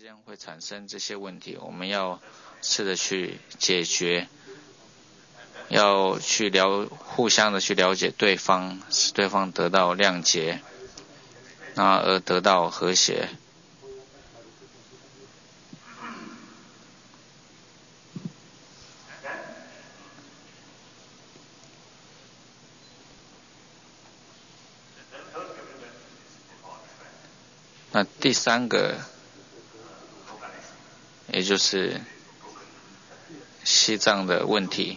间会产生这些问题，我们要试着去解决，要去互相的去了解对方，使对方得到谅解，而得到和谐。那第三个，也就是西藏的问题。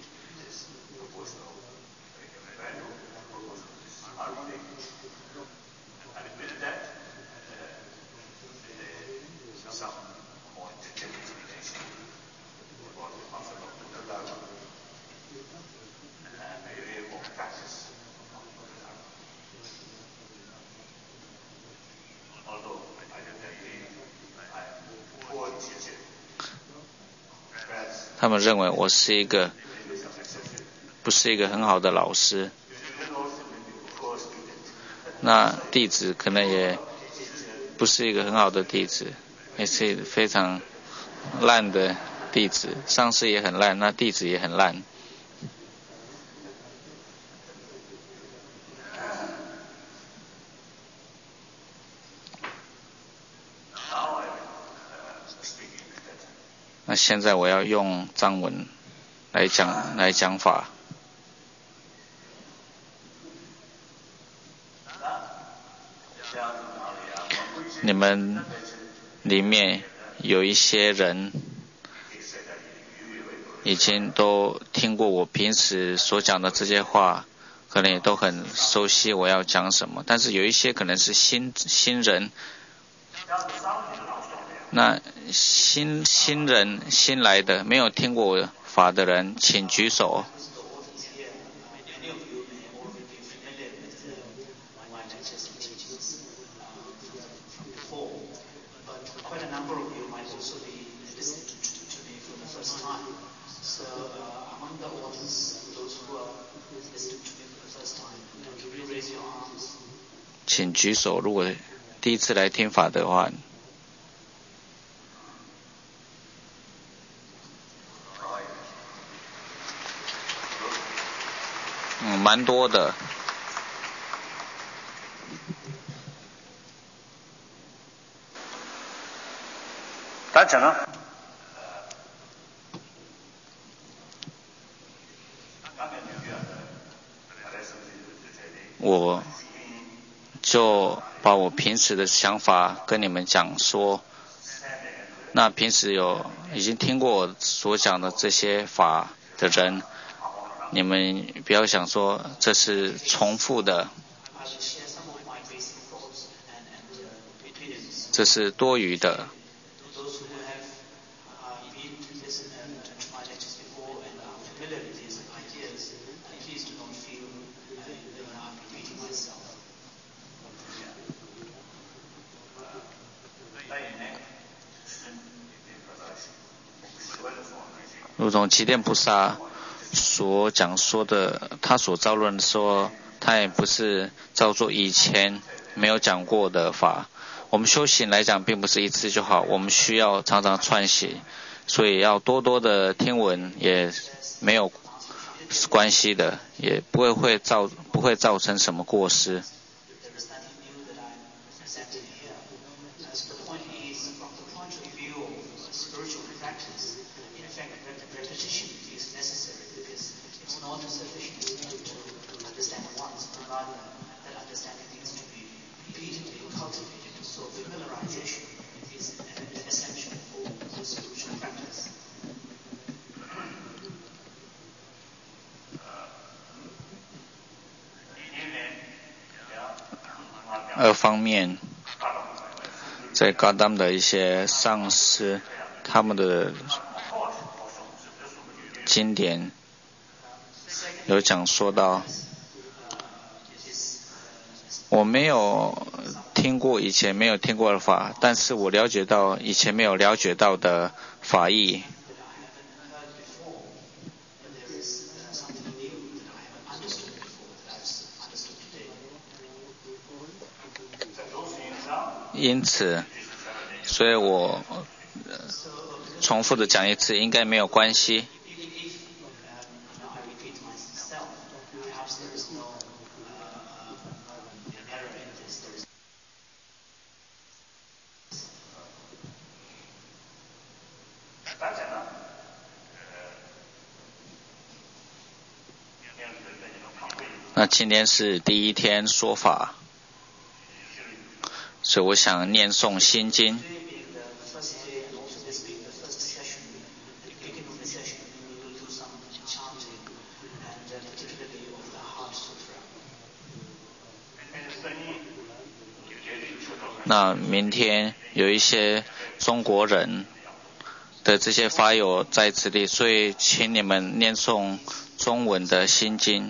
他们认为我不是一个很好的老师，那弟子可能也不是一个很好的弟子，也是非常烂的弟子，上师也很烂，那弟子也很烂。那现在我要用藏文来讲法。你们里面有一些人已经都听过我平时所讲的这些话，可能也都很熟悉我要讲什么，但是有一些可能是新人。那新人新来的没有听过法的人，请举手。请举手，如果第一次来听法的话。蛮多的。 大家呢？ 我就把我平时的想法跟你们讲说，那平时已经听过我所讲的这些法的人，你们不要想说这是重复的，这是多余的。如同齐天菩萨所讲说的，他所造论说，他也不是照做以前没有讲过的法。我们修行来讲，并不是一次就好，我们需要常常串习，所以要多多的听闻也没有关系的，也不会造成什么过失。二方面，在噶当的一些上师，他们的经典有讲说到，我没有听过以前没有听过的法，但是我了解到以前没有了解到的法义。因此，所以我重复的讲一次，应该没有关系。那今天是第一天说法，所以我想念诵心经。那明天有一些中国人的这些法友在此地，所以请你们念诵中文的心经。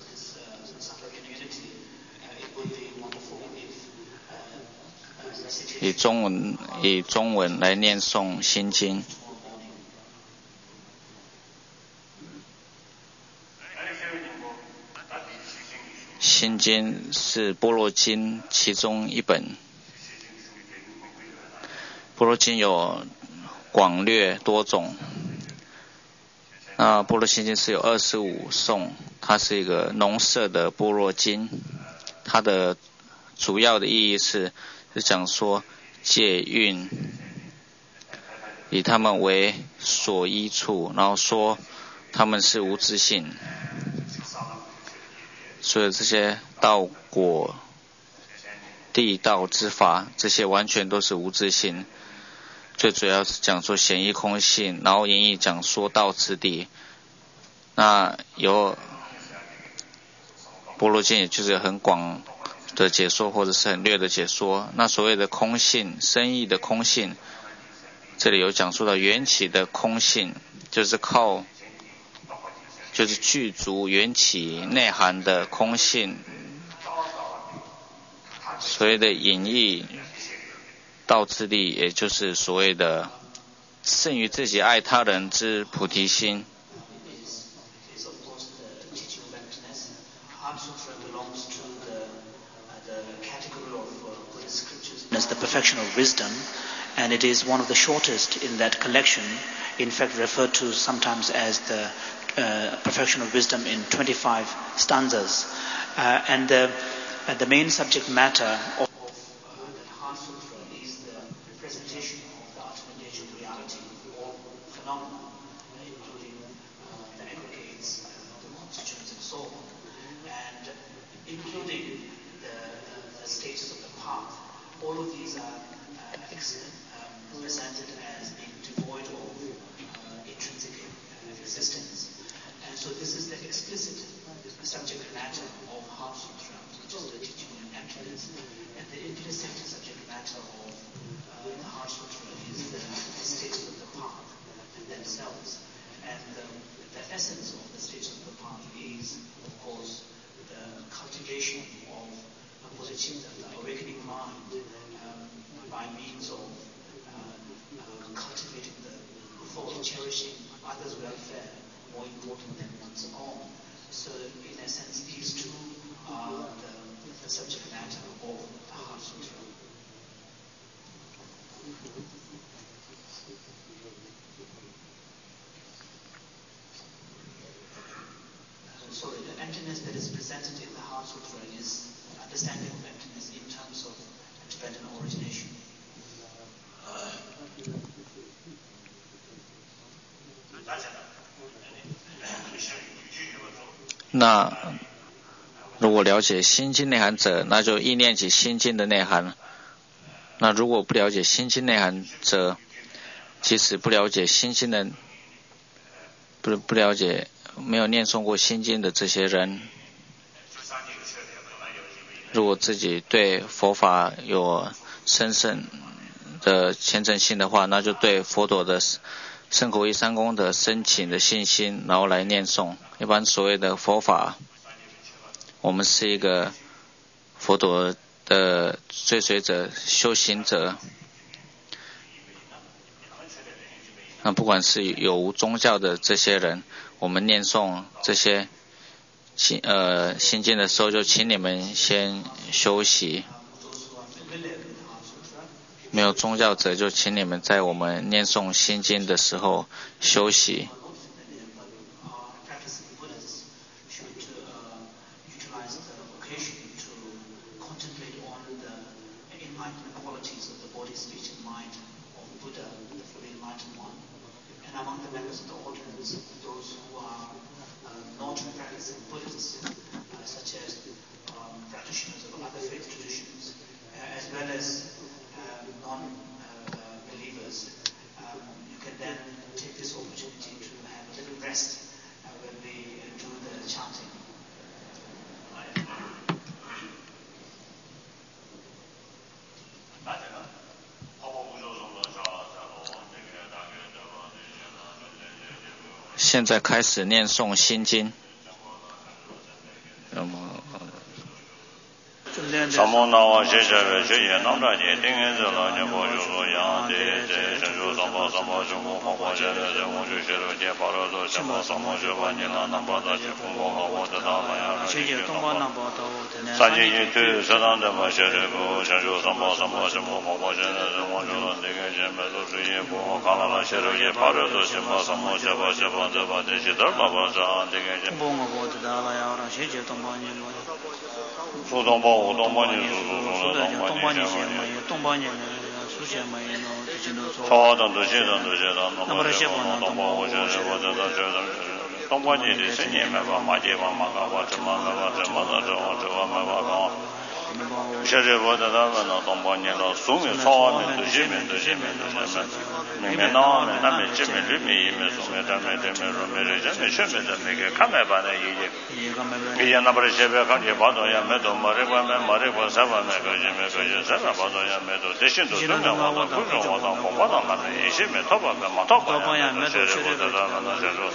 以中文来念诵心经。心经是般若经其中一本。般若经有广略多种。那般若心经是有25颂，它是一个浓色的般若经。它的主要的意义是讲说戒运，以他们为所依处，然后说他们是无自性。所以这些道果、地道之法，这些完全都是无自性。最主要是讲说显义空性，然后言义讲说道次第。那有般若经，也就是很广的解说或者是很略的解说。那所谓的空性，深义的空性，这里有讲述到缘起的空性，就是具足缘起内涵的空性。所谓的隐义道次第，也就是所谓的胜于自己爱他人之菩提心。 As the perfection of wisdom, and it is one of the shortest in that collection, in fact referred to sometimes as the perfection of wisdom in 25 stanzas. And the main subject matter of the Heart Sutra is the presentation of the ultimate nature of reality, all phenomena, including the aggregates, the constituents and so on, and including the stages of the path. All of these are presented as being devoid of intrinsic existence. And so this is the explicit subject matter of Heart Sutra, which is the teaching on emptiness. And the implicit subject matter of the Heart Sutra is the stages of the path themselves. And the essence of the stages of the path is, of course, the cultivation of bodhicitta, the awakening mind, by means of cultivating the thought of cherishing others' welfare more important than one's own. So, in a sense, these two are the subject matter of the Heart Sutra. Sorry, the emptiness that is presented in the Heart Sutra is understanding of emptiness in terms of Tibetan origination. 那如果了解心经内涵者，那就意念起心经的内涵。那如果不了解心经内涵者，即使不了解心经的，不了解没有念诵过心经的这些人，如果自己对佛法有深深的虔诚心的话，那就对佛陀的身口意三功的深情的信心，然后来念诵。一般所谓的佛法，我们是一个佛陀的追随者、修行者。那不管是有无宗教的这些人，我们念诵这些心经的时候，就请你们先休息。 没有宗教者，就请你们在我们念诵心经的时候休息。现在开始念诵心经。 萨摩那瓦谢谢为学业南大姐，丁元子老年佛就说杨的这神州三宝中国黄花现在人物就学了解巴罗多什么三宝学法你那南巴大去中国和我的大老呀学业东巴南巴都三界一对适当的嘛学这部神州三宝什么黄花现在人物就说这个人们都是也不好看了学了解巴罗多什么三宝学法这把这些都爸爸上这个人苏东坡东坡你东坡你超等这些那么东坡我觉得东坡你的生年没吧马街吧马高吧这么的这么高现在我在他们那东坡你了苏面超面这些面明明那面这面绿面一面苏面这面说面这面全面的那个看来吧那一那不是些别看见报道也没多没这关三万没个三万报道也没多这些都是没我的不是我的红报道那一些没淘宝没毛淘宝也没现在我在他们那些说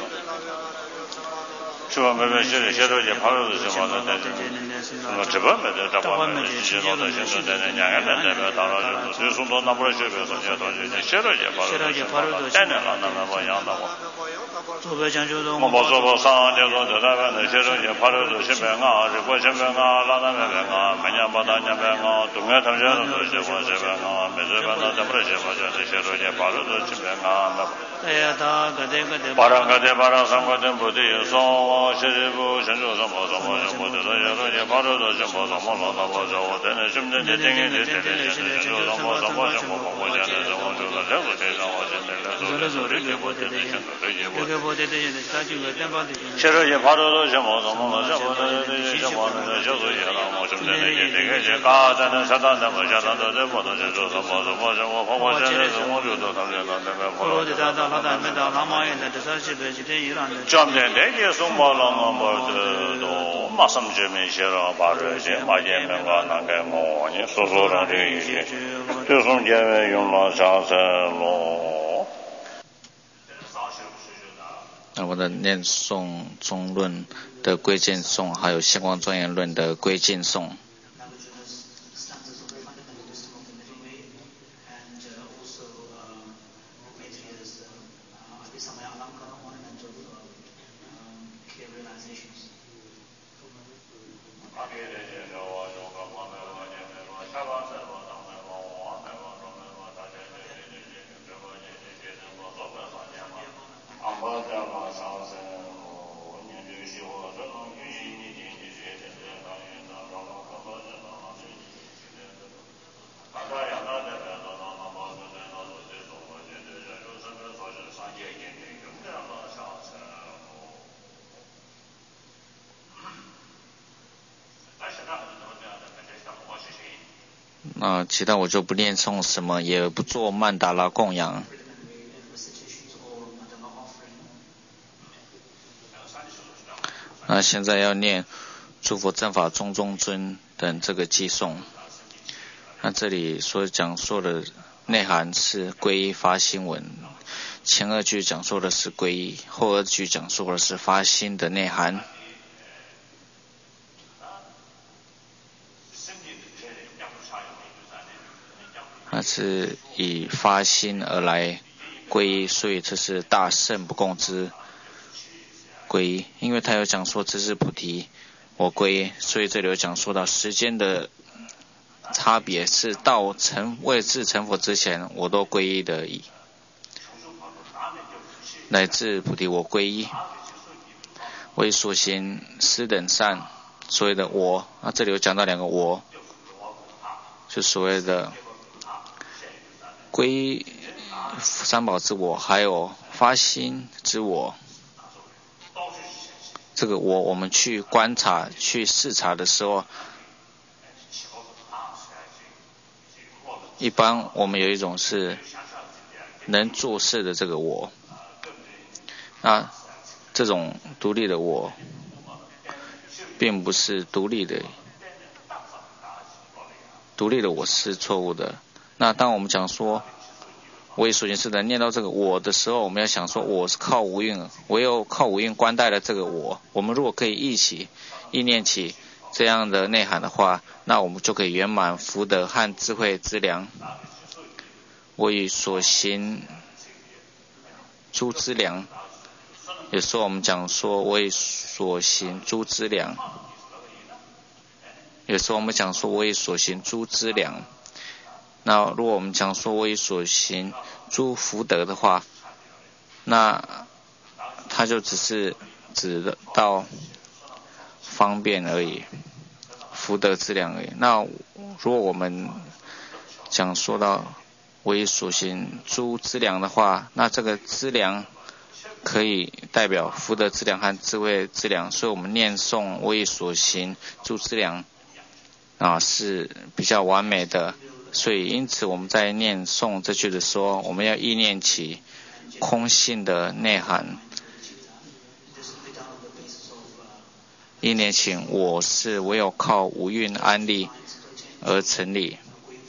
是吧？没现在也跑了什么的，我这边没得，这边没得，现在在2个人在那打了就送到那边去，说现在现在也跑了，10年了，那么样的我。我不说我上就说在那边的，现在也跑了就新北啊，这过新北啊，拉那边啊，每年把那边啊，东边同学都是我这边啊，每这边那这不是什么，就是现在也跑了就新北啊，那。巴拉三个人不对，说谢谢不神州什么的，也巴拉的什么老大我说我真的什么的神州什么我现在什么就是任何地方我现在现在也巴拉的什么就是也了，我什么的这个嘎在那山上的么下当的这么的神州什么我现在什么就都他们那个我좀 내게 송발랑 뭐도 말씀좀 해라 바르지 마제면가 나게 뭐니 소소라리 죄송해요 용라자세로 我的念诵中论的归敬颂，还有星光庄严论的归敬颂。其他我就不念诵什么，也不做曼达拉供养。那现在要念诸佛正法中尊等这个偈颂。那这里所讲述的内涵是皈依发心文，前2句讲述的是皈依，后2句讲述的是发心的内涵。它是以发心而来皈依，所以这是大圣不共之皈依。因为他有讲说这是菩提我皈依，所以这里有讲说到时间的差别是到位至成佛之前，我都皈依的矣。乃至菩提我皈依，为所行施等善，所谓的我这里有讲到两个我，就所谓的皈依三宝之我，还有发心之我。这个我们去观察去视察的时候，一般我们有一种是能做事的这个我，那这种独立的我并不是独立的我是错误的。那当我们讲说为所行施的念到这个我的时候，我们要想说我是靠无蕴，唯有靠无蕴观待的这个我们如果可以意念起这样的内涵的话，那我们就可以圆满福德和智慧之良。为所行诸资粮，有时候我们讲说为所行诸资粮，有时候我们讲说为所行诸资粮。那如果我们讲说为所行诸福德的话，那它就只是指到方便而已，福德资粮而已。那如果我们讲说到为所行诸资粮的话，那这个资粮可以代表福德资粮和智慧资粮，所以我们念诵为所行诸资粮是比较完美的。所以因此我们在念诵这句的时候，我们要意念起空性的内涵，意念起我是唯有靠无蕴安立而成立。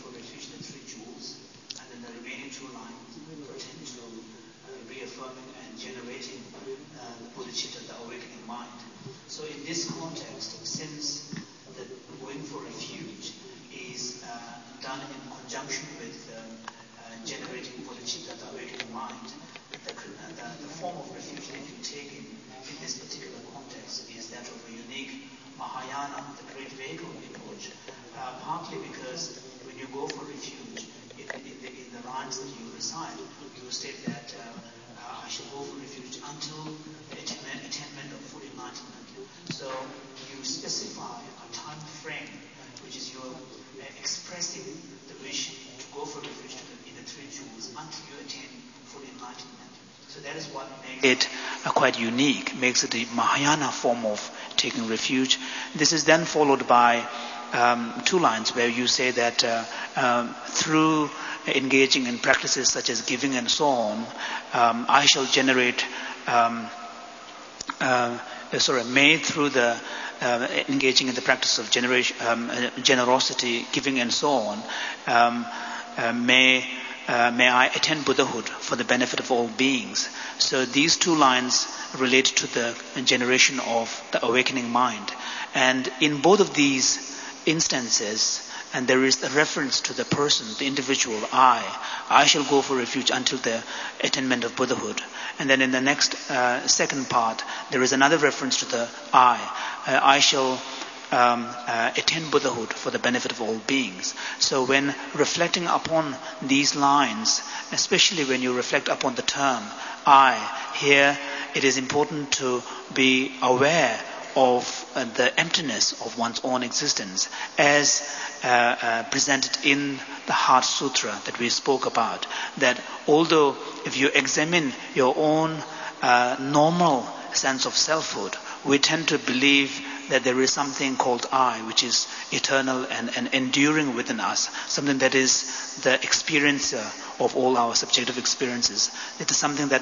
Mahayana, the great vehicle approach, partly because when you go for refuge in the lands that you reside, you state that I shall go for refuge until the attainment of full enlightenment. So you specify a time frame, which is your expressing the wish to go for refuge in the three jewels until you attain full enlightenment. So that is what makes it quite unique, makes it the Mahayana form of taking refuge. This is then followed by two lines where you say that through engaging in practices such as giving and so on, I shall generate, may through the engaging in the practice of generosity, giving and so on, may I attain Buddhahood for the benefit of all beings. So these two lines relate to the generation of the awakening mind. And in both of these instances, and there is a reference to the person, the individual, I shall go for refuge until the attainment of Buddhahood. And then in the next second part, there is another reference to the I shall attain Buddhahood for the benefit of all beings. So when reflecting upon these lines, especially when you reflect upon the term I, here it is important to be aware of the emptiness of one's own existence as presented in the Heart Sutra that we spoke about. That although if you examine your own normal sense of selfhood, we tend to believe that there is something called I, which is eternal and enduring within us, something that is the experiencer of all our subjective experiences. It is something that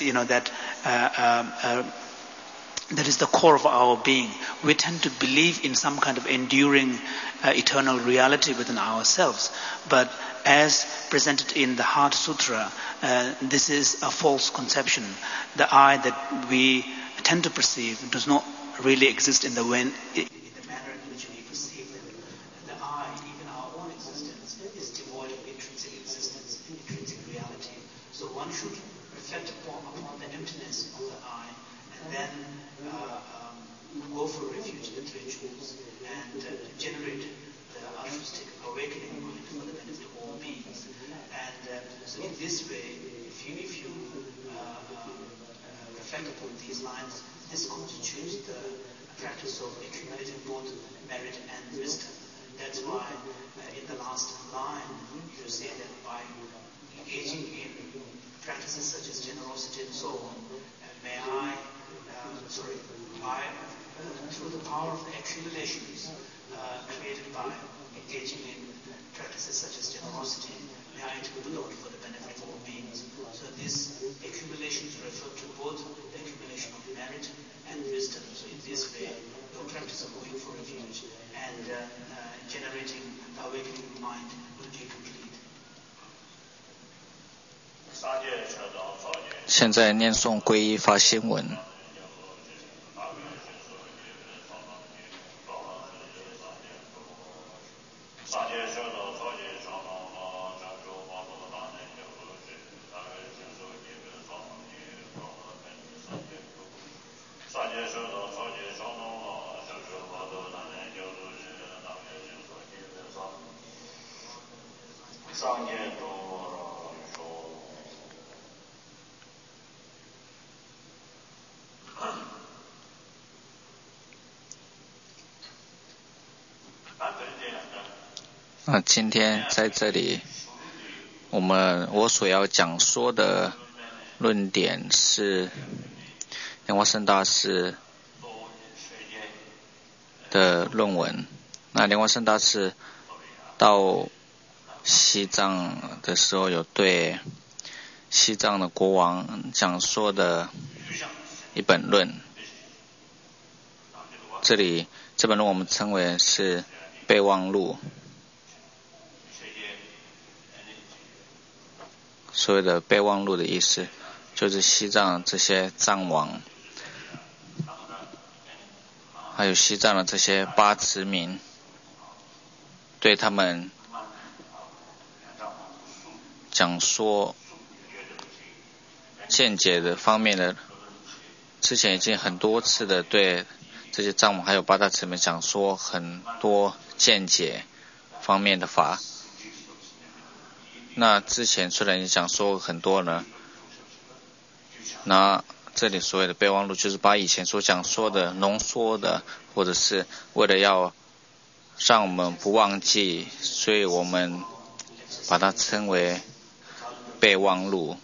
that is the core of our being. We tend to believe in some kind of enduring eternal reality within ourselves. But as presented in the Heart Sutra, this is a false conception. The I that we tend to perceive does not really exist in the manner in which we perceive them. The I, even our own existence, is devoid of intrinsic existence, intrinsic reality. So one should reflect upon the emptiness of the I, and then go for refuge in the three jewels and generate the altruistic awakening mind for the benefit of all beings. And so in this way, if you reflect upon these lines, this constitutes the practice of accumulating both merit and wisdom. That's why in the last line you say that by engaging in practices such as generosity and so on, through the power of the accumulations created by engaging in practices such as generosity, may I enter the Lord for the benefit of all beings. So these accumulations refer to both the accumulation of merit and wisdom. So in this way, your practice of going for refuge and generating the awakening mind will be complete. 现在念诵皈依发心文。今天在这里，我所要讲说的论点是莲花生大师的论文。那莲花生大师到西藏的时候，有对西藏的国王讲说的一本论。这本论我们称为是备忘录。所谓的备忘录的意思，就是西藏这些藏王，还有西藏的这些巴池民，对他们讲说见解的方面的，之前已经很多次的对这些藏王还有巴大池民讲说很多见解方面的法。那之前虽然已经讲说很多呢，那这里所谓的备忘录就是把以前所讲说的浓缩的，或者是为了要让我们不忘记，所以我们把它称为备忘录。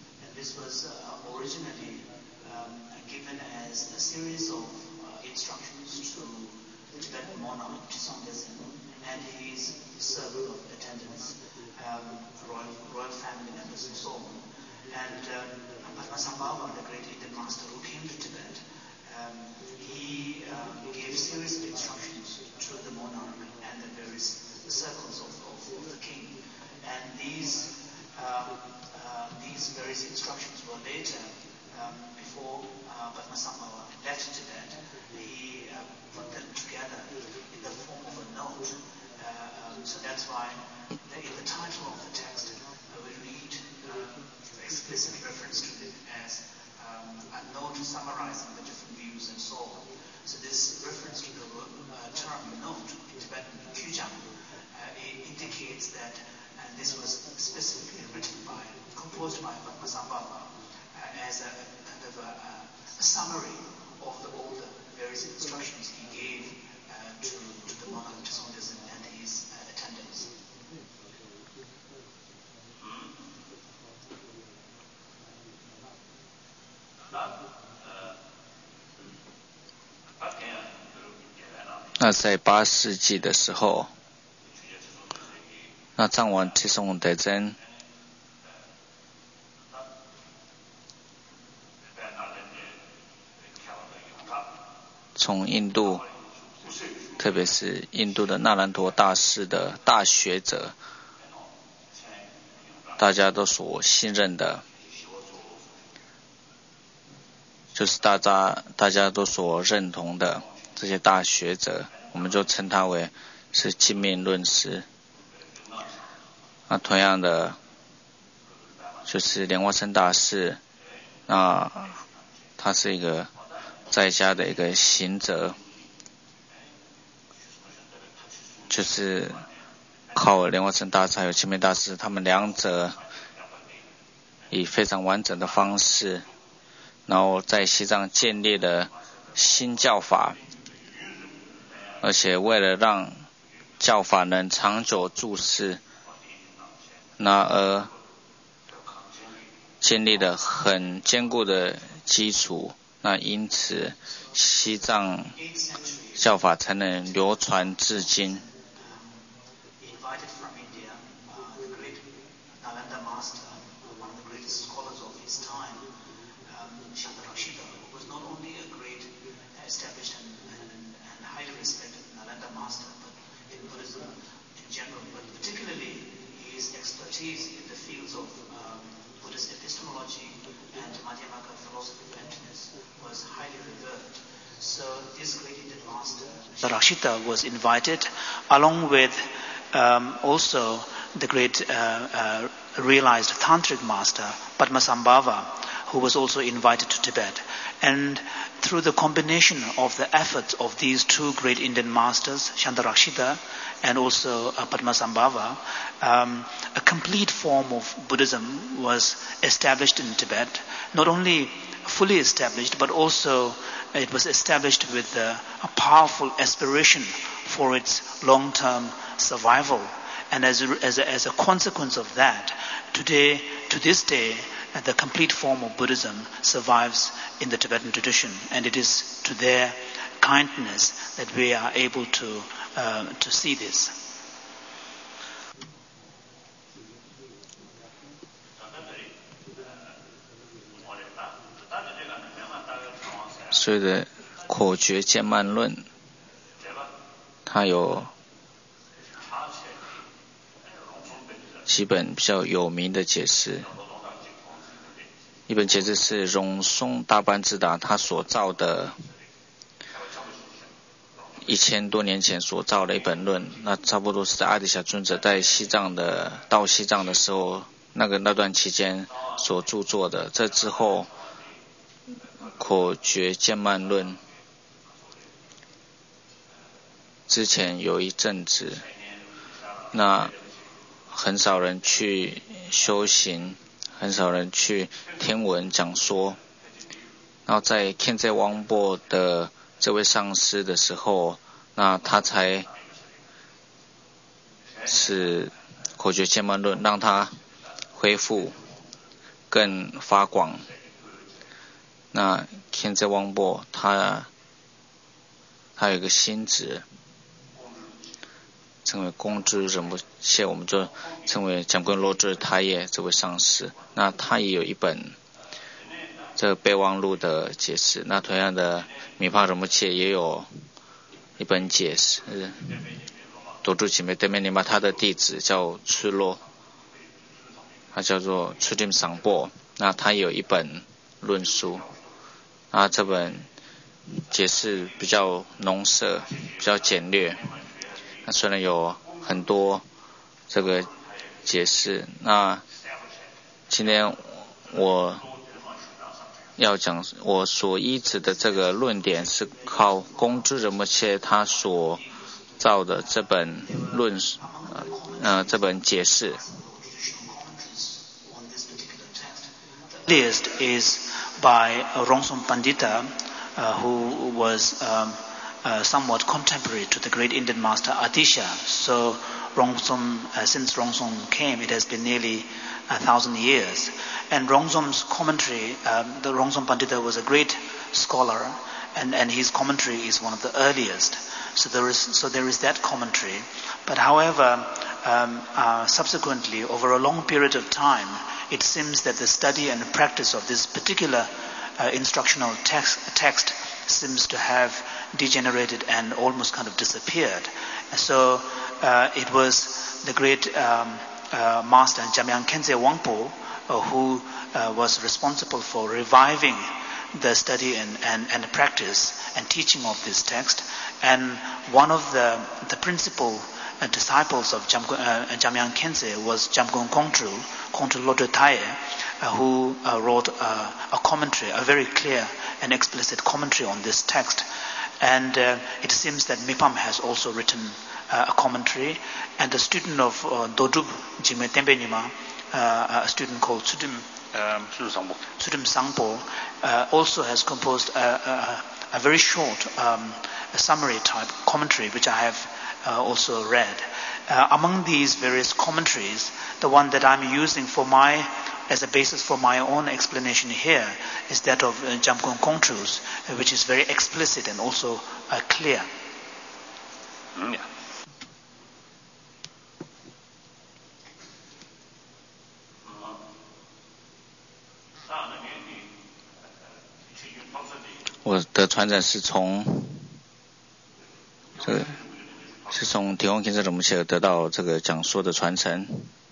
Padmasambhava, the great Indian master who came to Tibet, he gave series of instructions to the monarch and the various circles of the king. And these various instructions were later, before Padmasambhava left Tibet, he put them together in the form of a note. So that's why in the title of the text we read explicit reference to it as a note summarizing the different views and so on. So this reference to the term note in Tibetan Kyujang indicates that this was specifically composed by Padmasambhava as a kind of a summary of all the various instructions he gave to the monarch, to soldiers and his attendants. 那在8世纪的时候，那藏王智松德真从印度，特别是印度的那兰陀大师的大学者，大家都所信任的，就是大家都所认同的这些大学者，我们就称他为是净命论师。那同样的，就是莲花生大师，那他是一个在家的一个行者，就是靠莲花生大师还有清明大师，他们两者以非常完整的方式，然后在西藏建立了新教法，而且为了让教法能长久住世，那而建立了很坚固的基础，那因此西藏教法才能流传至今。 Rakshita was invited, along with also the great realized tantric master Padmasambhava, who was also invited to Tibet. And through the combination of the efforts of these two great Indian masters, Shantarakshita and also Padmasambhava, a complete form of Buddhism was established in Tibet. Not only fully established, but also it was established with a powerful aspiration for its long-term survival. And as a consequence of that, today, to this day, the complete form of Buddhism survives in the Tibetan tradition, and it is to their kindness that we are able to see this. 所谓的口诀渐慢论，它有几本比较有名的解释。一本解释是荣松大班智达他所造的1000多年前所造的一本论，那差不多是在阿底峡尊者在到西藏的时候那段期间所著作的。这之后口诀渐慢论之前有一阵子，那很少人去修行，很少人去听闻讲说，然后在天在王波的这位上师的时候，那他才使口诀渐慢论让他恢复更发广。那天在王波他有一个心职，称为公知仁波切，我们就称为讲棍罗智他也这位上师。那他也有一本这个备忘录的解释。那同样的米帕仁波切也有一本解释，多住起梅对面尼玛他的弟子叫赤洛，他叫做赤dim桑波，那他有一本论述。那这本解释比较浓涩，比较简略。那虽然有很多这个解释，那今天我要讲我所依止的这个论点是靠公知仁波切他所造的这本这本解释。 Earliest is by Rongsom Pandita, who was somewhat contemporary to the great Indian master Atisha. So since Rongsom came, it has been nearly 1,000 years. And Rongsom's commentary, the Rongsom Pandita was a great scholar, and his commentary is one of the earliest. So there is that commentary. But however, subsequently, over a long period of time, it seems that the study and practice of this particular instructional text seems to have degenerated and almost kind of disappeared. So it was the great master Jamyang Khyentse Wangpo who was responsible for reviving the study and practice and teaching of this text. And one of the principal disciples of Jamyang Khyentse was Jamgon Kongtrul Lodro Taye, who wrote a commentary, a very clear and explicit commentary on this text. And it seems that Mipam has also written a commentary, and the student of Dodub Jime Tempe Nima, a student called Sudim Sangpo, also has composed a very short a summary type commentary, which I have also read. Among these various commentaries, the one that I'm using as a basis for my own explanation here is that of Jamgon Kongchu's, which is very explicit and also clear. Yeah. 我的传承是从提翁金色的母亲得到这个讲说的传承，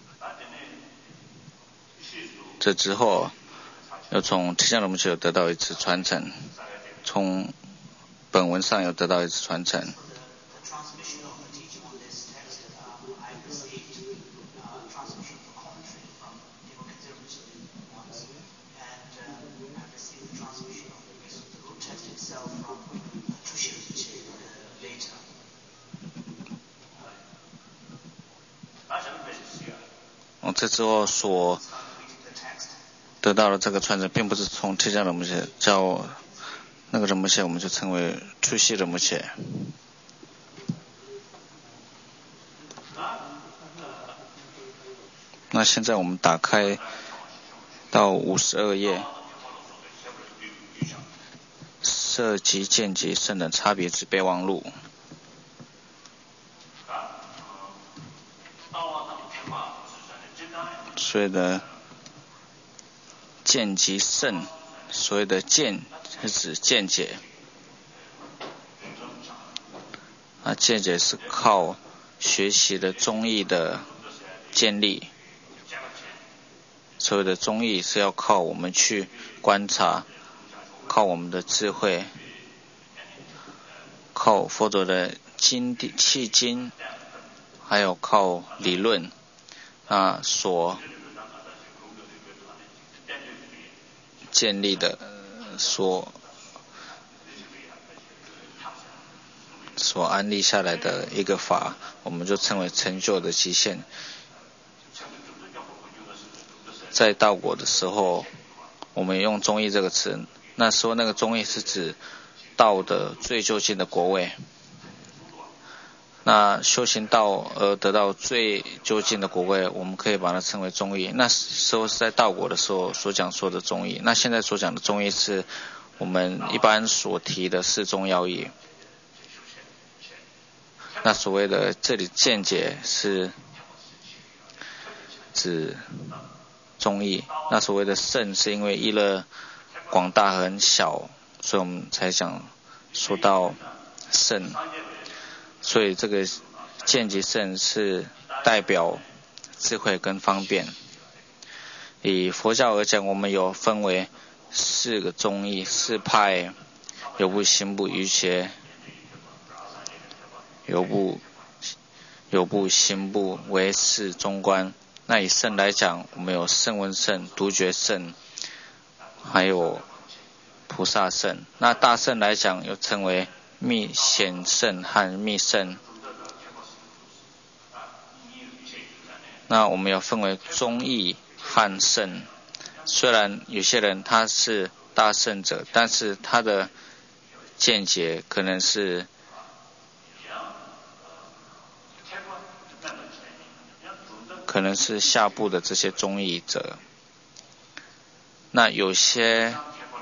这之后又从提香的母亲得到一次传承，从本文上又得到一次传承。这之后所得到的这个传承，并不是从提香的母亲叫那个人母亲，我们就称为出息人母亲。那现在我们打开到52页，色即见即圣的差别之备忘录。所谓的见即圣，所谓的见是指见解，见解是靠学习的宗义的建立，所谓的宗义是要靠我们去观察，靠我们的智慧，靠佛陀的契经，还有靠理论所建立的所安立下来的一个法，我们就称为成就的极限。在道果的时候，我们用宗义这个词，那时候那个宗义是指道的最究竟的果位。那修行道而得到最究竟的果位，我们可以把它称为宗义。那时候是在道果的时候所讲说的宗义。那现在所讲的宗义是我们一般所提的四宗要义。那所谓的这里见解是指宗义。那所谓的圣是因为意乐广大很小，所以我们才说到圣。所以这个见即圣是代表智慧跟方便。以佛教而讲，我们有分为四个宗义、四派：有部、行部、瑜伽、有部、行部为四中观。那以圣来讲，我们有声闻圣、独觉圣，还有菩萨圣。那大圣来讲，又称为密显圣和密圣。那我们要分为中义和圣。虽然有些人他是大圣者，但是他的见解可能是下部的这些中义者。那有些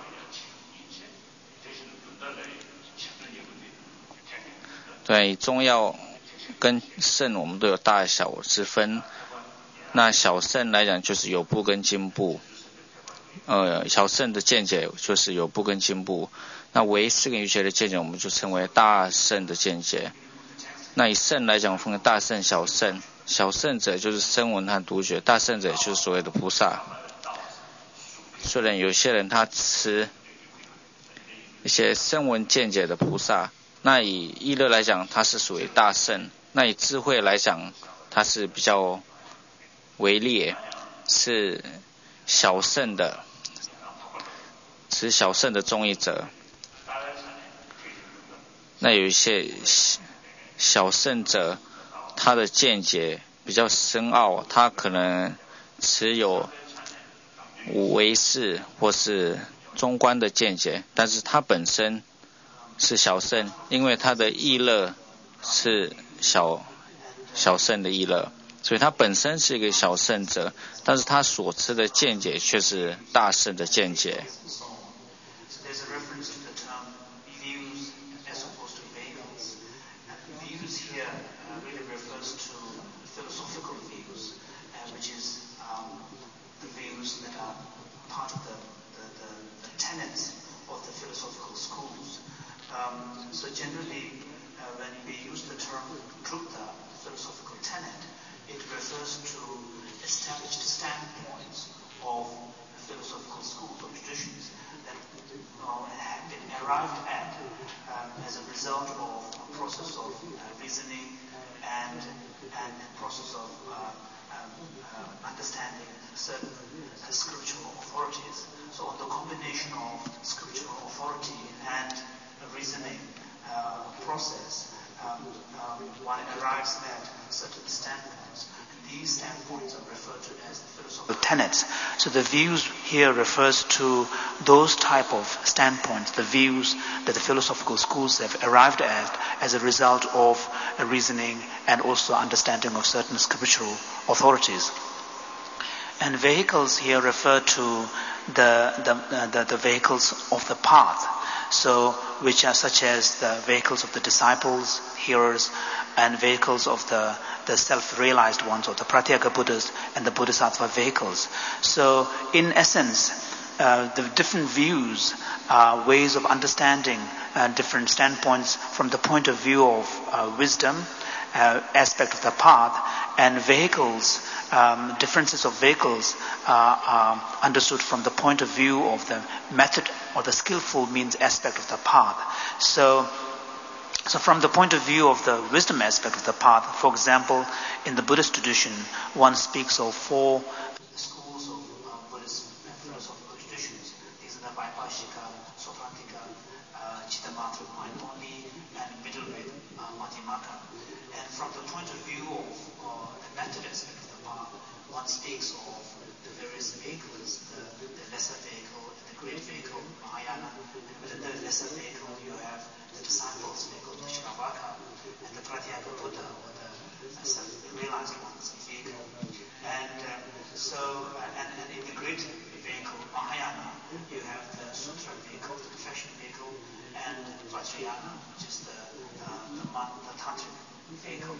对中药跟圣我们都有大小之分。那小圣来讲就是有部跟经部，小圣的见解就是有部跟经部。那唯四跟瑜伽的见解我们就称为大圣的见解。那以圣来讲分为大圣、小圣。小圣者就是声闻和独觉，大圣者就是所谓的菩萨。虽然有些人他持一些声闻见解的菩萨，那以意乐来讲它是属于大圣。那以智慧来讲它是比较微劣，是小圣的，持小圣的宗义者。那有一些小圣者他的见解比较深奥，他可能持有唯识或是中观的见解，但是他本身是小圣，因为他的意乐是小圣的意乐，所以他本身是一个小圣者，但是他所持的见解却是大圣的见解。 So generally, when we use the term drukta, philosophical tenet, it refers to established standpoints of philosophical schools or traditions that have been arrived at as a result of a process of reasoning and a process of understanding certain scriptural authorities. So on the combination of scriptural authority and reasoning process, one arrives at certain standpoints, and these standpoints are referred to as the philosophical tenets. So the views here refers to those type of standpoints, the views that the philosophical schools have arrived at as a result of a reasoning and also understanding of certain scriptural authorities. And vehicles here refer to the vehicles of the path. So, which are such as the vehicles of the disciples, hearers, and vehicles of the self-realized ones, or the Pratyeka Buddhas and the Bodhisattva vehicles. So, in essence, the different views, ways of understanding different standpoints from the point of view of wisdom, aspect of the path, and vehicles, differences of vehicles are understood from the point of view of the method or the skillful means aspect of the path. So from the point of view of the wisdom aspect of the path, for example, in the Buddhist tradition, one speaks of 4 schools of Buddhist philosophical traditions. These are the Vaibhashika, Sautrantika, Chittamatra, mind only, and middle way, Madhyamaka. And from the point of view of the method aspect of the path, one speaks of the various vehicles, the lesser vehicle and the great vehicle, Mahayana. And within the lesser vehicle, you have the disciples' vehicle, the Shravaka, and the Pratyeka Buddha, or the self-realized one's vehicle. And and in the great vehicle, Mahayana, you have the Sutra vehicle, the perfection vehicle, and Vajrayana, which is the Tantric vehicle.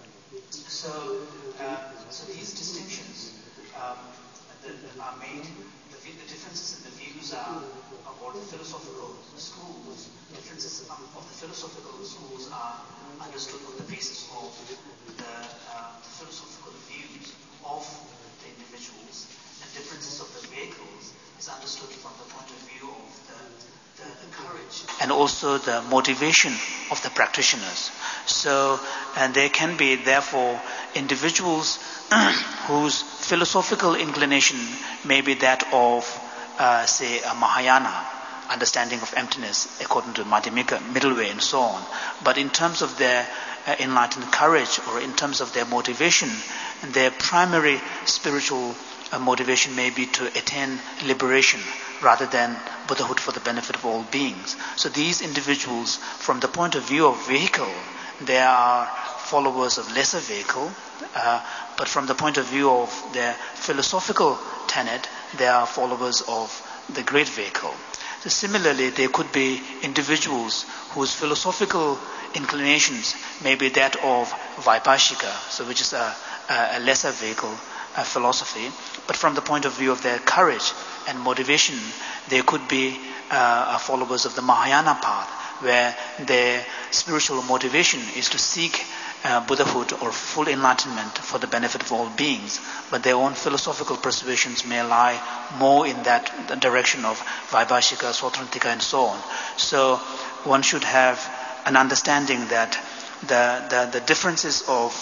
So these distinctions are made. The differences in the views are about the philosophical schools. Differences of the philosophical schools are understood on the basis of the philosophical views of the individuals, and differences of the vehicles is understood from the point of view of the courage and also the motivation of the practitioners. So, and there can be therefore individuals whose philosophical inclination may be that of, say, a Mahayana understanding of emptiness according to Madhyamika, middle way and so on. But in terms of their enlightened courage or in terms of their motivation, their primary spiritual motivation may be to attain liberation rather than Buddhahood for the benefit of all beings. So these individuals, from the point of view of vehicle, they are followers of lesser vehicle, but from the point of view of their philosophical tenet, they are followers of the great vehicle. So similarly, there could be individuals whose philosophical inclinations may be that of Vaibhashika, so which is a lesser vehicle philosophy, but from the point of view of their courage and motivation, they could be followers of the Mahayana path, where their spiritual motivation is to seek Buddhahood or full enlightenment for the benefit of all beings, but their own philosophical persuasions may lie more in that direction of Vaibhashika, Sautrantika and so on. So one should have an understanding that the differences of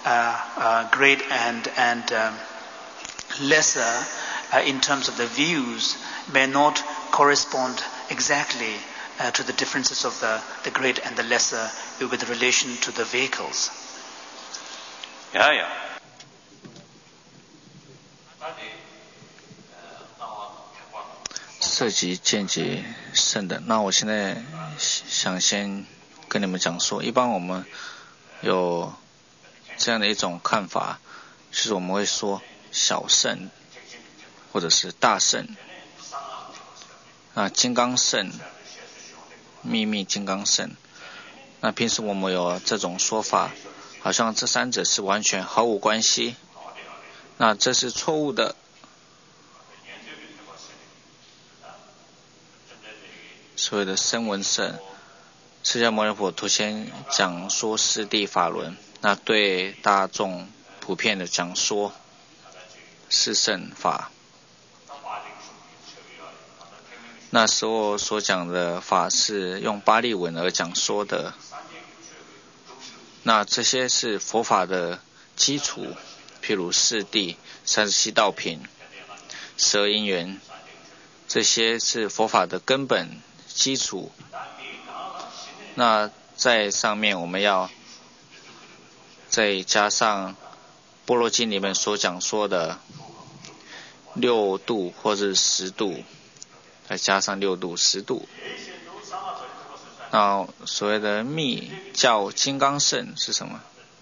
great and lesser in terms of the views may not correspond exactly to the differences of the great and the lesser with relation to the vehicles. 呀。 涉及见解圣的，那我现在想先跟你们讲说，一般我们有这样的一种看法，就是我们会说小圣或者是大圣，金刚圣、秘密金刚圣。那平时我们有这种说法，好像这三者是完全毫无关系，那这是错误的。所谓的声闻圣，释迦牟尼佛头先讲说四谛法轮，那对大众普遍的讲说四圣法。那时候所讲的法是用巴利文而讲说的，那这些是佛法的基础，譬如四谛、37道品、12因缘，这些是佛法的根本基础。那在上面我们要再加上般若经里面所讲说的6度或者10度，再加上6度、10度。那所谓的密教金刚圣是什么？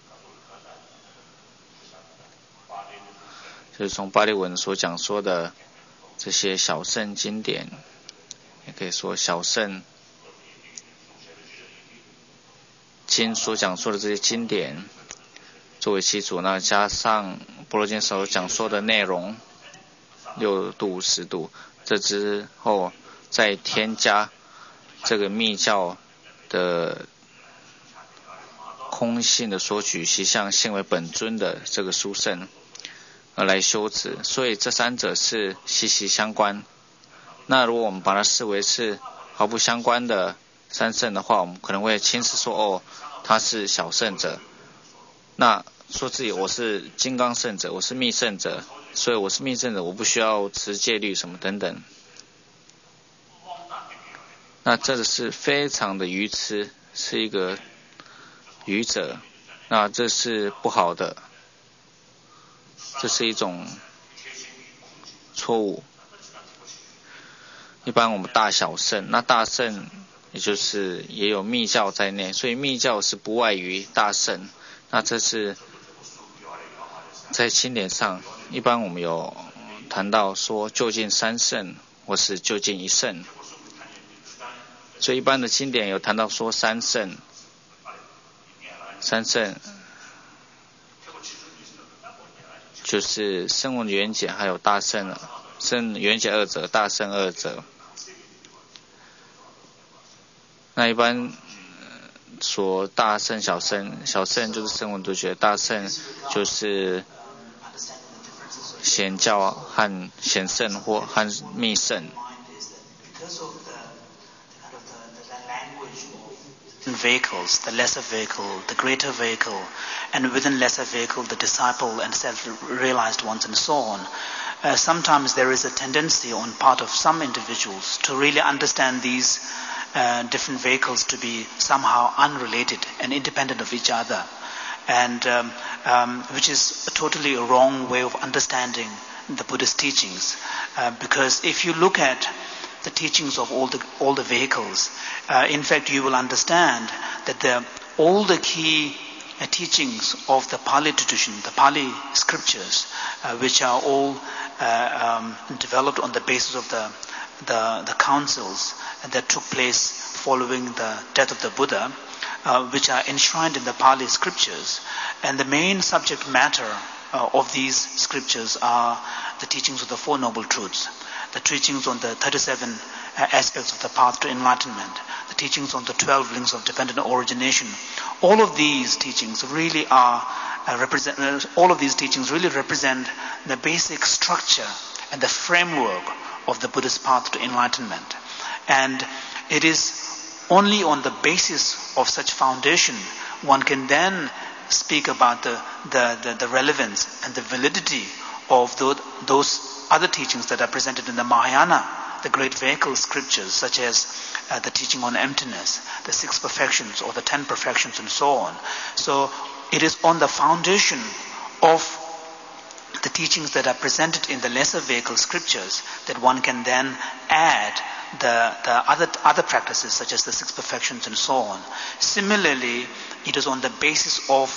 就是从巴利文所讲说的这些小圣经典，也可以说小圣经所讲说的这些经典作为基础，那加上般若经所讲说的内容6度、10度，这之后再添加这个密教的空性的索取习相现为本尊的这个殊胜而来修持，所以这三者是息息相关。那如果我们把它视为是毫不相关的三圣的话，我们可能会轻视说他是小圣者，那说自己我是金刚圣者，我是密圣者，所以我是密圣者，我不需要持戒律什么等等。那这是非常的愚痴，是一个愚者，那这是不好的，这是一种错误。一般我们大小圣，那大圣也就是也有密教在内，所以密教是不外于大圣。那这是在经典上，一般我们有谈到说究竟三圣或是究竟一圣，所以一般的经典有谈到说三圣就是声闻缘觉还有大圣缘觉二者，大圣二者。那一般说大圣小圣，小圣就是声闻独觉，大圣就是显教和显圣或和密圣。 Vehicles, the lesser vehicle, the greater vehicle, and within lesser vehicle the disciple and self-realized ones and so on. Sometimes there is a tendency on part of some individuals to really understand these different vehicles to be somehow unrelated and independent of each other, and which is a totally wrong way of understanding the Buddhist teachings, because if you look at the teachings of all the vehicles, in fact you will understand that all the key teachings of the Pali tradition, the Pali scriptures, which are all developed on the basis of the councils that took place following the death of the Buddha, which are enshrined in the Pali scriptures. And the main subject matter of these scriptures are the teachings of the Four Noble Truths, the teachings on the 37 aspects of the path to enlightenment, the teachings on the 12 links of dependent origination. All of these teachings really represent the basic structure and the framework of the Buddhist path to enlightenment. And it is only on the basis of such foundation one can then speak about the relevance and the validity of those other teachings that are presented in the Mahayana, the great vehicle scriptures, such as the teaching on emptiness, the 6 perfections or the 10 perfections and so on. So it is on the foundation of the teachings that are presented in the lesser vehicle scriptures that one can then add the other practices such as the six perfections and so on. Similarly, it is on the basis of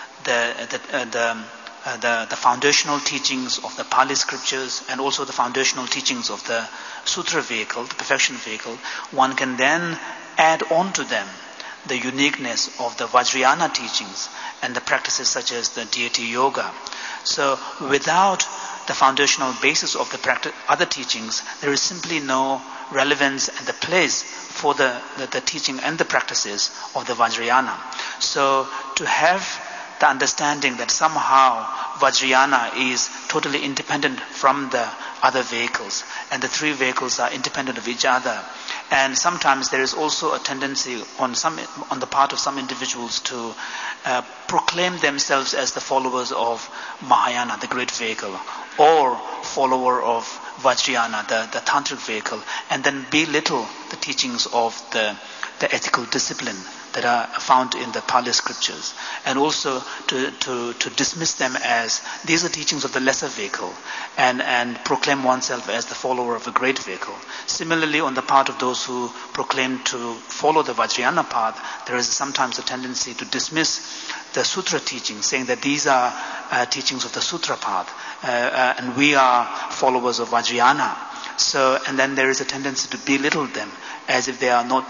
the foundational teachings of the Pali scriptures and also the foundational teachings of the sutra vehicle, the perfection vehicle, one can then add on to them the uniqueness of the Vajrayana teachings and the practices such as the deity yoga. So without the foundational basis of the other teachings, there is simply no relevance and the place for the teaching and the practices of the Vajrayana. So to have the understanding that somehow Vajrayana is totally independent from the other vehicles, and the three vehicles are independent of each other. And sometimes there is also a tendency on the part of some individuals to proclaim themselves as the followers of Mahayana, the great vehicle, or follower of Vajrayana, the tantric vehicle, and then belittle the teachings of the ethical discipline that are found in the Pali scriptures, and also to dismiss them as these are teachings of the lesser vehicle, and proclaim oneself as the follower of a great vehicle. Similarly, on the part of those who proclaim to follow the Vajrayana path, there is sometimes a tendency to dismiss the sutra teachings, saying that these are teachings of the sutra path, and we are followers of Vajrayana. So, and then there is a tendency to belittle them as if they are not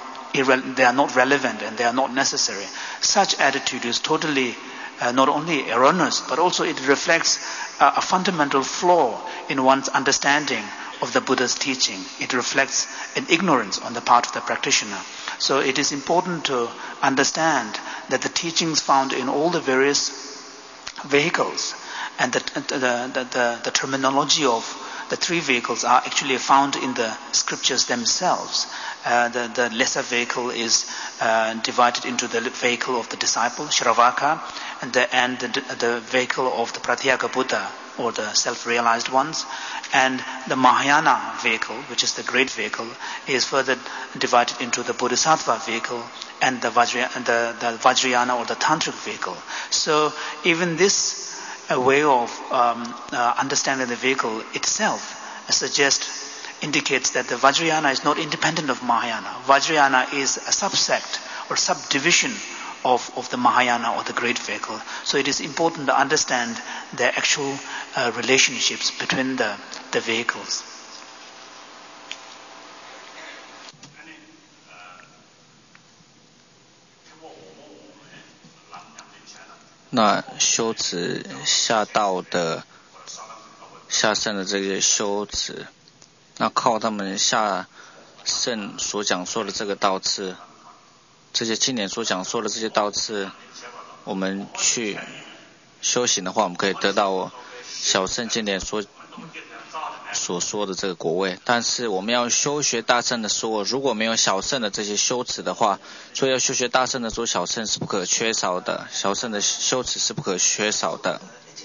relevant and they are not necessary. Such attitude is totally not only erroneous, but also it reflects a fundamental flaw in one's understanding of the Buddha's teaching. It reflects an ignorance on the part of the practitioner. So it is important to understand that the teachings found in all the various vehicles and the terminology of the three vehicles are actually found in the scriptures themselves. The lesser vehicle is divided into the vehicle of the disciple, Shravaka, and the vehicle of the Pratyeka Buddha, or the self-realized ones. And the Mahayana vehicle, which is the great vehicle, is further divided into the Bodhisattva vehicle and the Vajrayana or the Tantric vehicle. So even this way of understanding the vehicle itself indicates that the Vajrayana is not independent of Mahayana. Vajrayana is a subsect or subdivision of the Mahayana or the great vehicle. So it is important to understand the actual relationships between the vehicles. 那修持下道的下圣的这些修持，那靠他们下圣所讲说的这个道次，这些经典所讲说的这些道次，我们去修行的话，我们可以得到小圣经典所说的这个果位。但是我们要修学大圣的时候，如果没有小圣的这些修持的话，所以要修学大圣的时候，小圣是不可缺少的，小圣的修持是不可缺少的。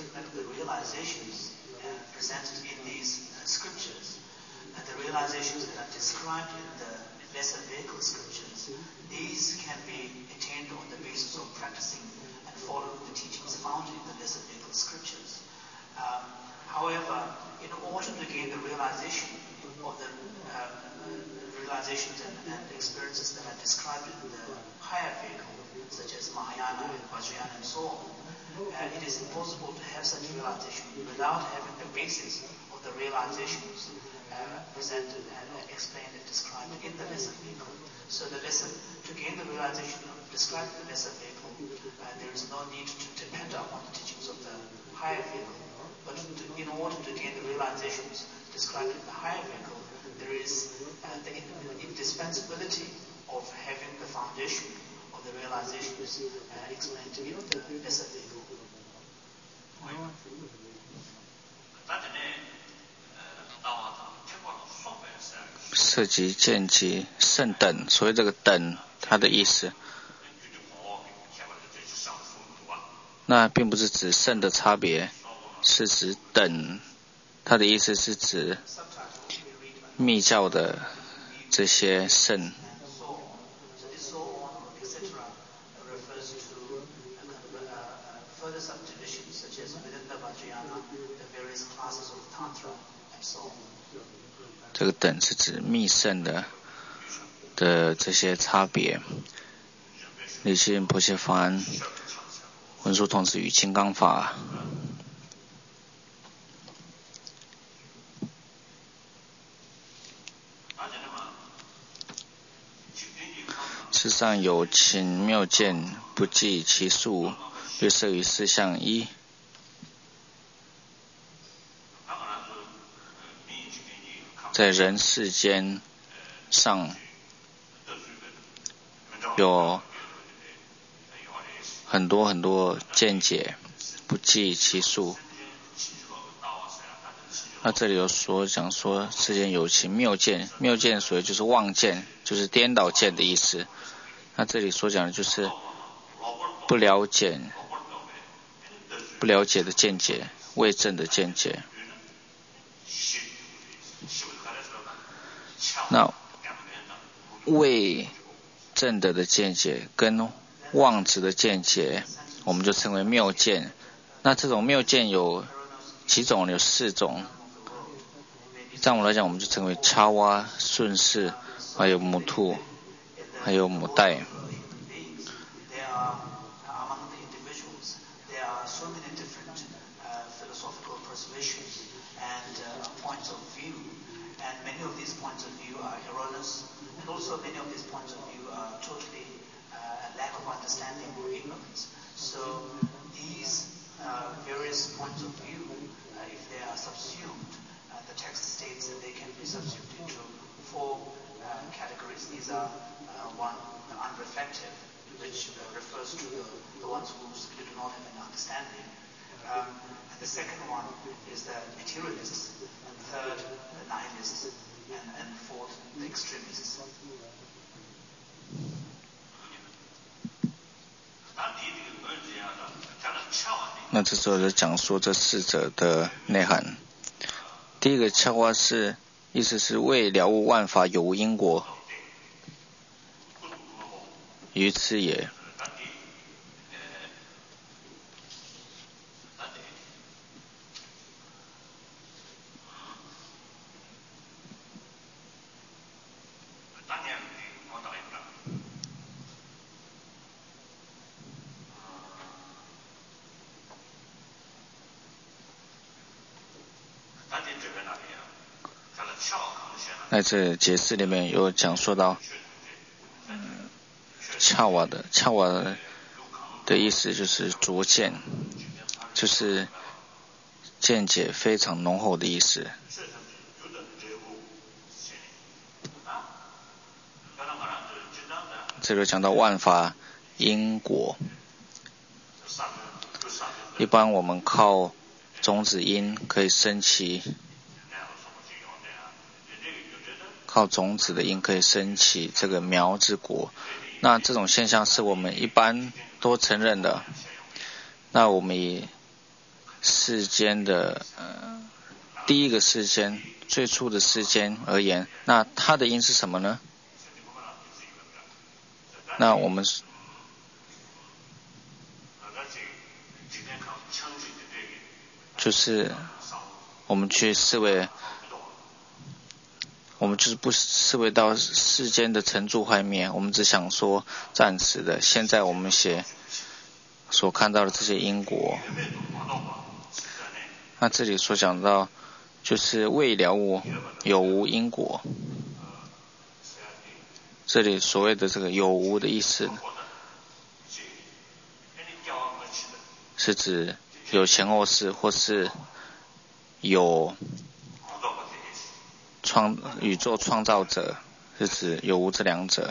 However, in order to gain the realization of the realizations and experiences that are described in the higher vehicle, such as Mahayana and Vajrayana and so on, it is impossible to have such realization without having the basis of the realizations presented and explained and described in the lesser vehicle. So to gain the realization described in the lesser vehicle, there is no need to depend upon the teachings of the higher vehicle. But in order to gain the realizations described in the higher vehicle, there is the indispensability of having the foundation of the realizations explained in the lesser vehicle. 色即见即圣等，所谓这个等，它的意思，那并不是指圣的差别。是指等，它的意思是指密教的这些圣。 这个等是指密圣的这些差别。理性婆伽法安文殊童子与金刚法。世上有情妙见，不计其数，略摄于四相一。在人世间上有很多很多见解，不计其数。那这里有所讲说世间有情谬见，谬见所谓就是妄见，就是颠倒见的意思。那这里所讲的就是不了解的见解，未证的见解。那未证的见解跟妄执的见解，我们就称为谬见。那这种谬见有几种？有4种。在我们来讲，我们就称为叉哇、顺势，还有母兔，还有母带。 The second one is the materialists, and third, the nihilists, and fourth, the extremists. 那这时候就讲说这4者的内涵。第一个恰哇是意思是为了悟万法有无因果，愚痴也。在这解释里面有讲说到恰瓦的意思就是拙见，就是见解非常浓厚的意思。这里讲到万法因果，一般我们靠种子因可以生起，靠种子的因可以生起这个苗之果。那这种现象是我们一般都承认的。那我们以世间的第一个世间最初的世间而言，那它的因是什么呢？那我们就是我们去视为，我们就是不视为到世间的成住坏灭，我们只想说暂时的。现在我们所看到的这些因果，那这里所讲到就是未了悟有无因果。这里所谓的这个有无的意思，是指有前后世，或是有宇宙创造者，是指有无这两者。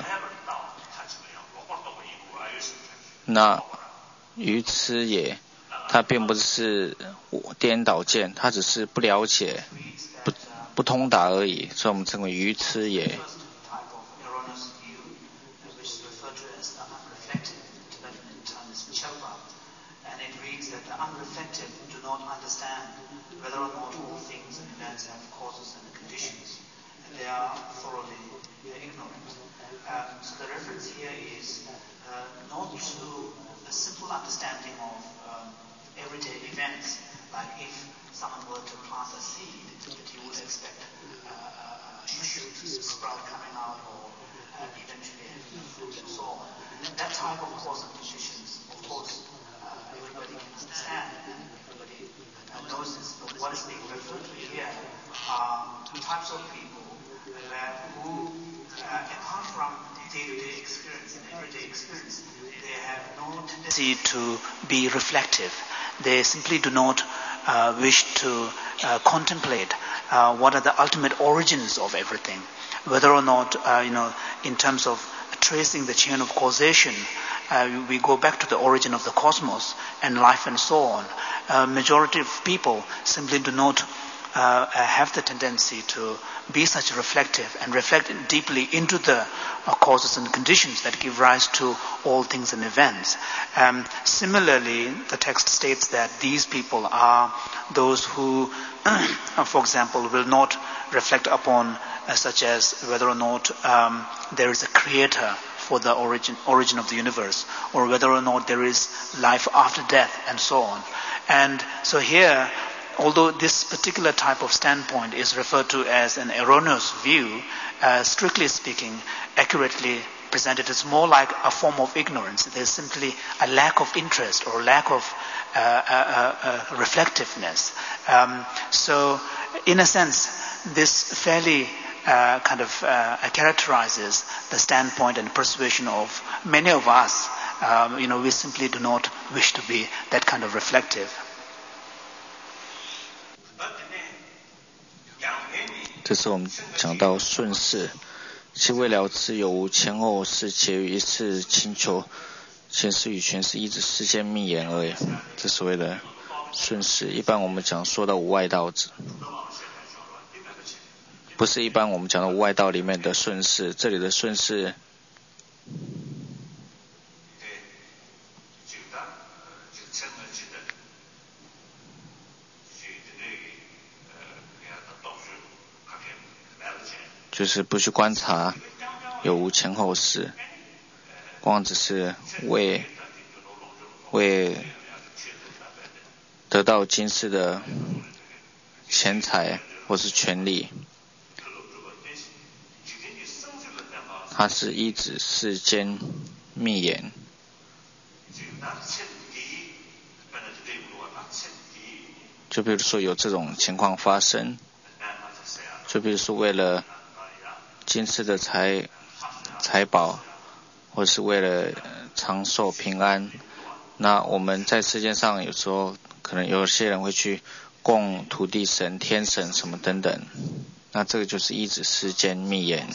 那愚痴也，它并不是颠倒见，它只是不了解、不通达而已，所以我们称为愚痴也。 So the reference here is not to a simple understanding of everyday events. Like if someone were to plant a seed, that you would expect shoots, sprout coming out, or eventually fruit and so on. That type of cause and conditions, of course, everybody can understand and everybody knows this. But what is being referred to here are types of people who, apart from day-to-day experience and everyday experience, they have no tendency to be reflective. They simply do not wish to contemplate what are the ultimate origins of everything. Whether or not, in terms of tracing the chain of causation, we go back to the origin of the cosmos and life and so on. Majority of people simply do not have the tendency to be such reflective and reflect deeply into the causes and conditions that give rise to all things and events. Similarly, the text states that these people are those who, for example, will not reflect upon such as whether or not there is a creator for the origin of the universe, or whether or not there is life after death, and so on. And so here, although this particular type of standpoint is referred to as an erroneous view, strictly speaking, accurately presented, it's more like a form of ignorance. There's simply a lack of interest or lack of reflectiveness. So, in a sense, this fairly characterizes the standpoint and persuasion of many of us. We simply do not wish to be that kind of reflective. 这是我们讲到顺势，其未了之有无前后是结于一次请求，前世与全是一指世间密言而已。这所谓的顺势，一般我们讲说到无外道子，不是一般我们讲的无外道里面的顺势，这里的顺势。就是不去观察有无前后事，光只是为得到今世的钱财或是权利，它是依止世间密言。就比如说有这种情况发生，就比如说为了今世的财宝，或是为了长寿平安，那我们在世界上有时候可能有些人会去供土地神、天神什么等等，那这个就是依止世间密言。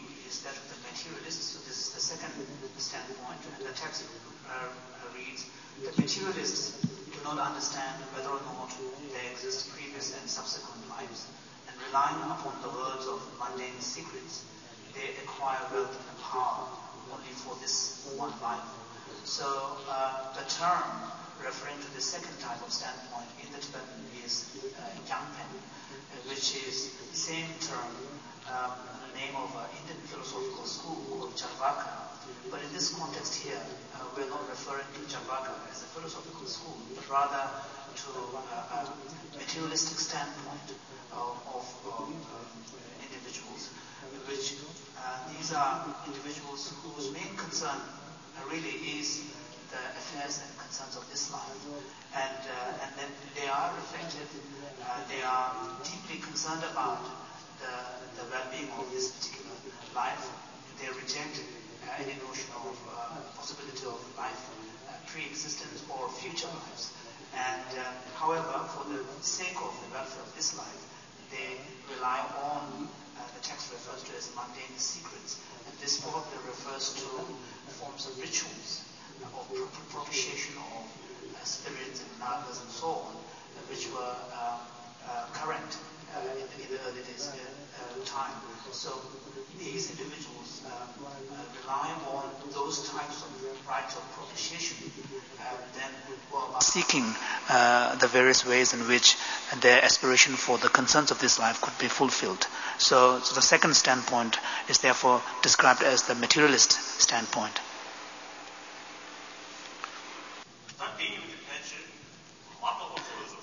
Relying upon the words of mundane secrets, they acquire wealth and power only for this one life. So the term referring to the second type of standpoint in the Tibetan is Yangpen, which is the same term, the name of an Indian philosophical school called Charvaka. But in this context here, we're not referring to Charvaka as a philosophical school, but rather to a materialistic standpoint of individuals, which these are individuals whose main concern really is the affairs and concerns of this life, and then they are reflective, they are deeply concerned about the well-being of this particular life. They reject any notion of possibility of life, pre-existence or future lives. And however, for the sake of the welfare of this life, they rely on the text refers to as mundane secrets, and this probably refers to forms of rituals or propitiation of spirits and nagas and so on, which were current in the early days time. So these individuals rely on those types of rites of propitiation, then seeking the various ways in which their aspiration for the concerns of this life could be fulfilled. So the second standpoint is therefore described as the materialist standpoint.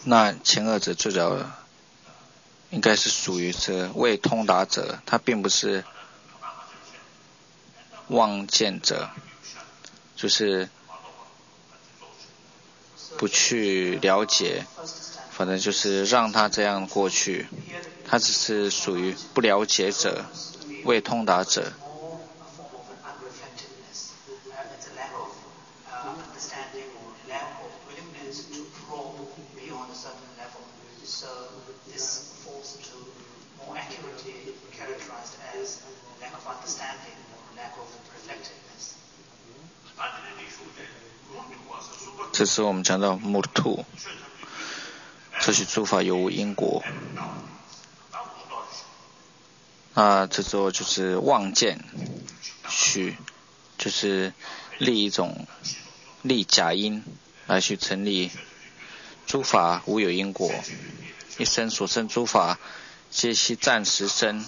那前二者最早应该是属于这未通达者，他并不是妄见者，就是不去了解，反正就是让他这样过去，他只是属于不了解者，未通达者。这时候我们讲到木兔，这些诸法有无因果。那这时候就是妄见去，就是立假因来去成立诸法无有因果，一生所生诸法皆悉暂时生。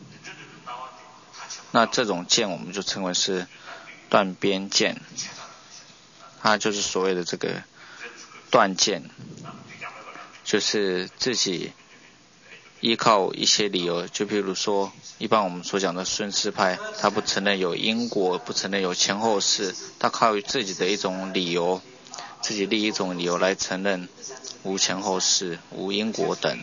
那这种见我们就称为是断边见，它就是所谓的这个断见，就是自己依靠一些理由，就比如说一般我们所讲的孙氏派，他不承认有因果，不承认有前后世，他靠自己的一种理由，自己立一种理由来承认无前后世、无因果等。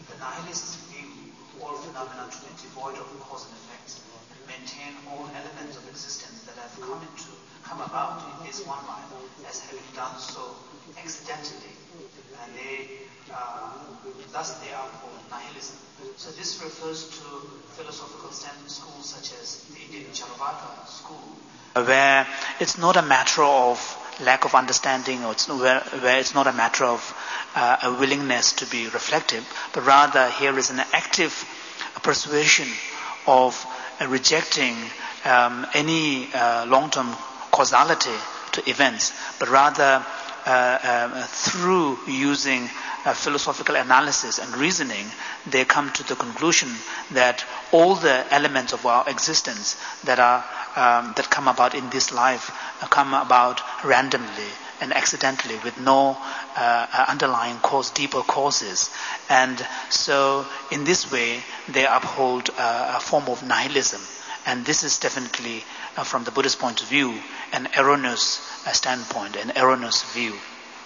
So this refers to philosophical schools such as the Indian Charvaka school, where it's not a matter of lack of understanding, or where it's not a matter of a willingness to be reflective, but rather here is an active persuasion of rejecting any long-term causality to events, but rather through using philosophical analysis and reasoning, they come to the conclusion that all the elements of our existence that come about in this life come about randomly and accidentally with no underlying cause, deeper causes. And so in this way they uphold a form of nihilism. And this is definitely, from the Buddhist point of view, an erroneous standpoint, an erroneous view.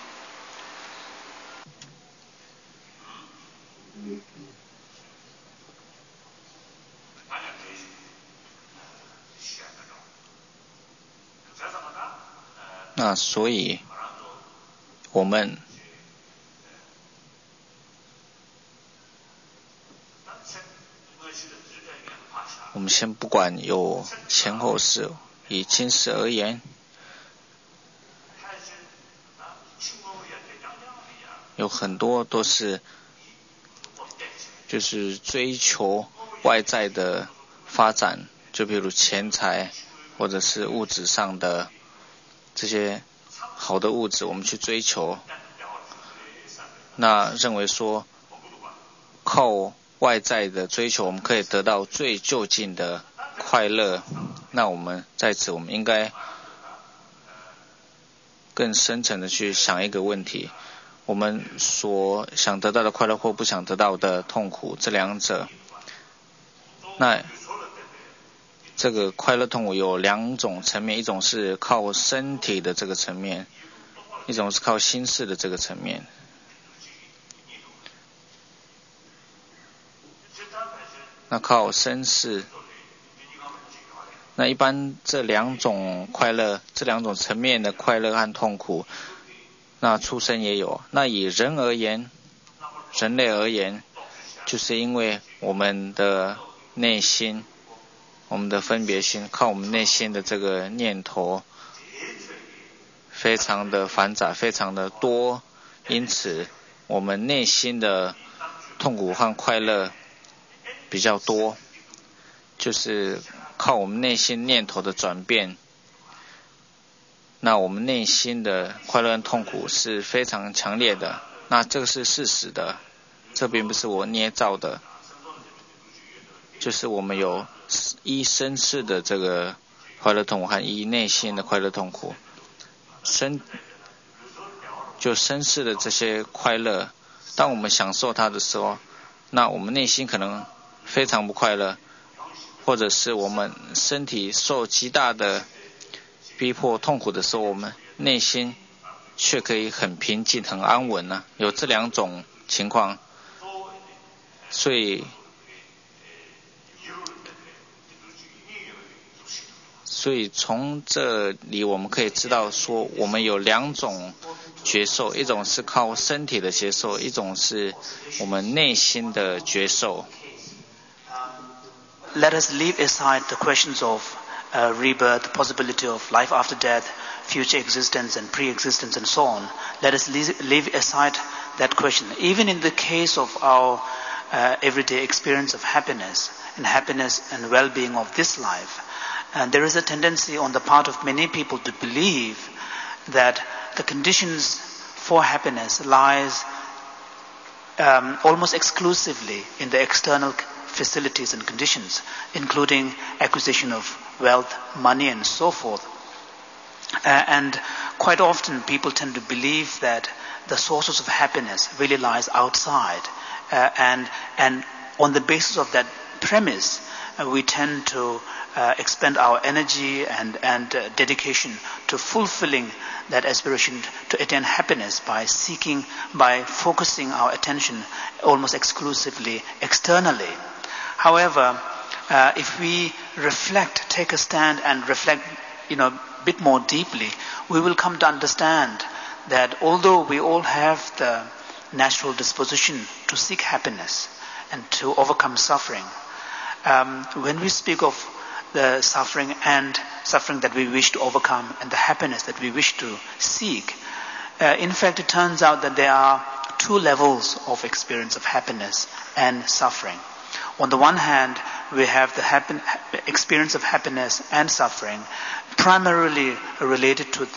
那所以我们先不管有前后世，以今世而言，有很多都是就是追求外在的发展，就比如钱财或者是物质上的这些好的物质，我们去追求，那认为说靠外在的追求我们可以得到最就近的快乐，那我们在此我们应该更深层的去想一个问题，我们所想得到的快乐或不想得到的痛苦，这两者，那这个快乐痛苦有两种层面，一种是靠身体的这个层面，一种是靠心事的这个层面。那靠身世，那一般这两种快乐，这两种层面的快乐和痛苦，那出生也有。那以人而言，人类而言，就是因为我们的内心，我们的分别心，靠我们内心的这个念头非常的繁杂，非常的多，因此我们内心的痛苦和快乐比较多，就是靠我们内心念头的转变，那我们内心的快乐和痛苦是非常强烈的，那这个是事实的，这并不是我捏造的，就是我们有依身世的这个快乐痛苦和依内心的快乐痛苦，就身世的这些快乐当我们享受它的时候，那我们内心可能非常不快乐，或者是我们身体受极大的逼迫痛苦的时候，我们内心却可以很平静很安稳呢，有这两种情况。所以从这里我们可以知道说，我们有两种觉受，一种是靠身体的觉受，一种是我们内心的觉受。 Let us leave aside the questions of rebirth, the possibility of life after death, future existence and pre-existence and so on. Let us leave aside that question. Even in the case of our everyday experience of happiness and well-being of this life, and there is a tendency on the part of many people to believe that the conditions for happiness lies almost exclusively in the external facilities and conditions, including acquisition of wealth, money and so forth. And quite often people tend to believe that the sources of happiness really lies outside. And on the basis of that premise, we tend to expend our energy and dedication to fulfilling that aspiration to attain happiness by focusing our attention almost exclusively externally. However, if we take a stand and reflect, a bit more deeply, we will come to understand that although we all have the natural disposition to seek happiness and to overcome suffering, when we speak of the suffering that we wish to overcome and the happiness that we wish to seek, in fact it turns out that there are two levels of experience of happiness and suffering. On the one hand, we have the experience of happiness and suffering primarily related to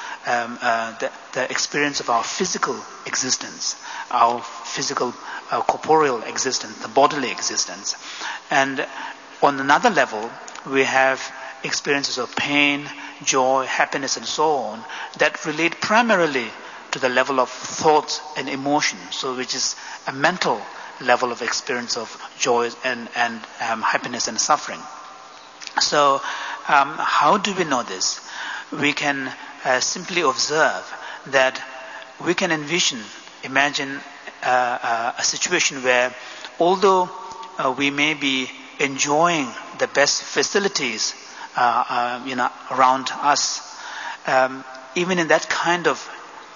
the experience of our physical existence, our physical corporeal existence, the bodily existence. And on another level, we have experiences of pain, joy, happiness and so on that relate primarily to the level of thoughts and emotion, so which is a mental level of experience of joy and happiness and suffering. So how do we know this? We can simply observe that we can imagine a situation where although we may be enjoying the best facilities around us, even in that kind of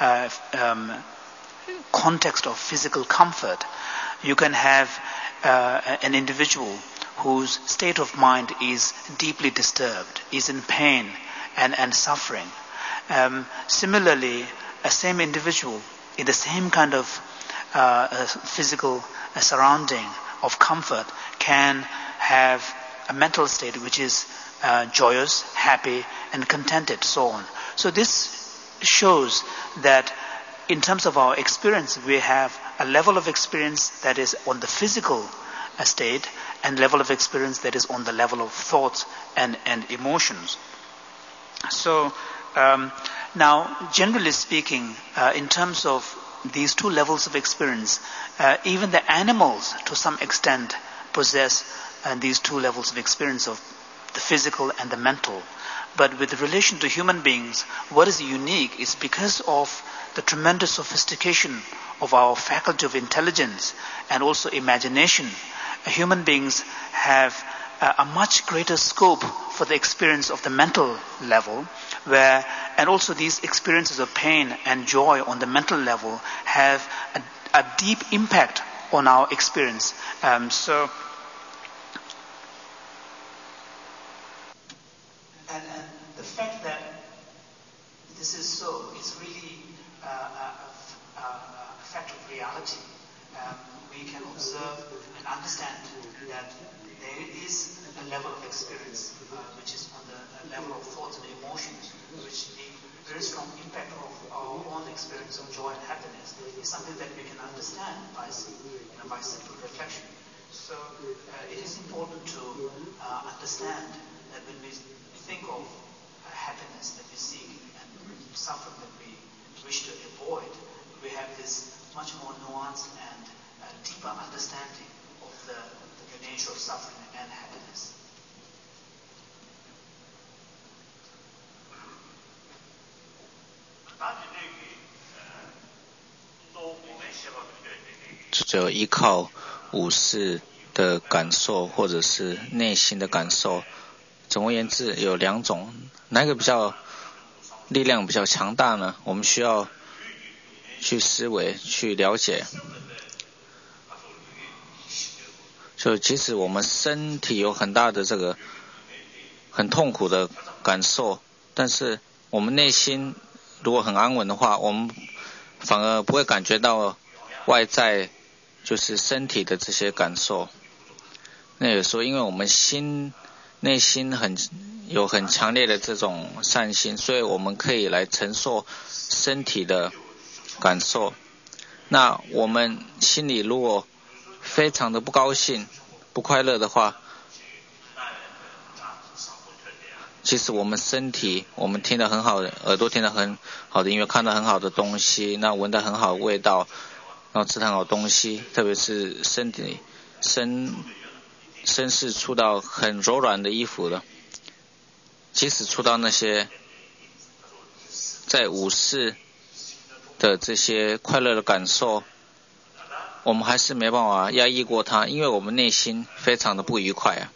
context of physical comfort, you can have an individual whose state of mind is deeply disturbed, is in pain and suffering. Similarly, a same individual in the same kind of physical surrounding of comfort can have a mental state which is joyous, happy and contented, so on. So this shows that in terms of our experience, we have a level of experience that is on the physical state and level of experience that is on the level of thoughts and emotions. So now, generally speaking, in terms of these two levels of experience, even the animals to some extent possess these two levels of experience of the physical and the mental. But with relation to human beings, what is unique is because of the tremendous sophistication of our faculty of intelligence and also imagination, human beings have a much greater scope for the experience of the mental level, and also these experiences of pain and joy on the mental level have a deep impact on our experience. And the fact that this is so is really a fact of reality. We can observe and understand that there is a level of experience which is on the level of thoughts and emotions, which the very strong impact of our own experience of joy and happiness is something that we can understand by simple reflection. So it is important to understand that when we think of happiness that we seek and suffering that we wish to avoid, we have this much more nuanced 只有依靠五识的感受或者是内心的感受。总而言之，有两种，哪个比较力量比较强大呢？我们需要去思维去了解。就即使我们身体有很大的这个很痛苦的感受，但是我们内心如果很安稳的话，我们反而不会感觉到外在就是身体的这些感受。那有时候因为我们内心有很强烈的这种善心，所以我们可以来承受身体的感受。那我们心里如果非常的不高兴不快乐的话，其实我们身体我们听得很好的耳朵听得很好的音乐，看到很好的东西，那闻到很好的味道，然后吃很好的东西，特别是身体绅士出到很柔软的衣服的，即使出到那些在五识的这些快乐的感受，我们还是没办法压抑过它，因为我们内心非常的不愉快啊。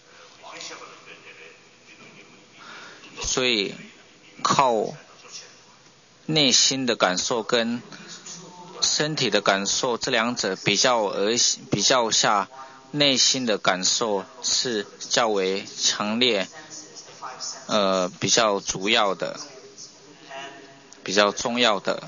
所以靠内心的感受跟身体的感受这两者比较下，内心的感受是较为强烈，比较主要的，比较重要的。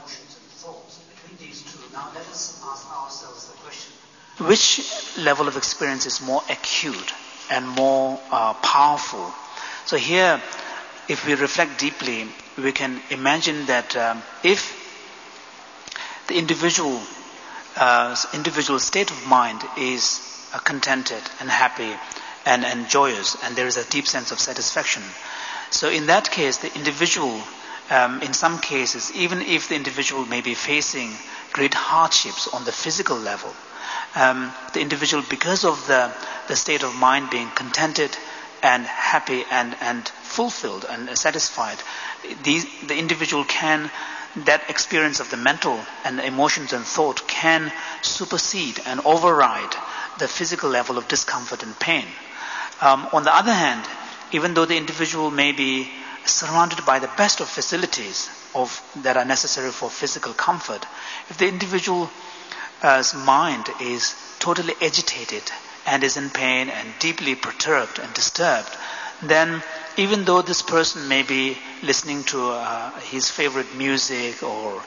Which level of experience is more acute and more powerful? So here, if we reflect deeply, we can imagine that if the individual state of mind is contented and happy and joyous, and there is a deep sense of satisfaction. So in that case, the individual, in some cases, even if the individual may be facing great hardships on the physical level, the individual, because of the state of mind being contented and happy and fulfilled and satisfied, the individual can, that experience of the mental and emotions and thought can supersede and override the physical level of discomfort and pain. On the other hand, even though the individual may be surrounded by the best of facilities that are necessary for physical comfort, if the individual's mind is totally agitated and is in pain and deeply perturbed and disturbed, then even though this person may be listening to his favorite music or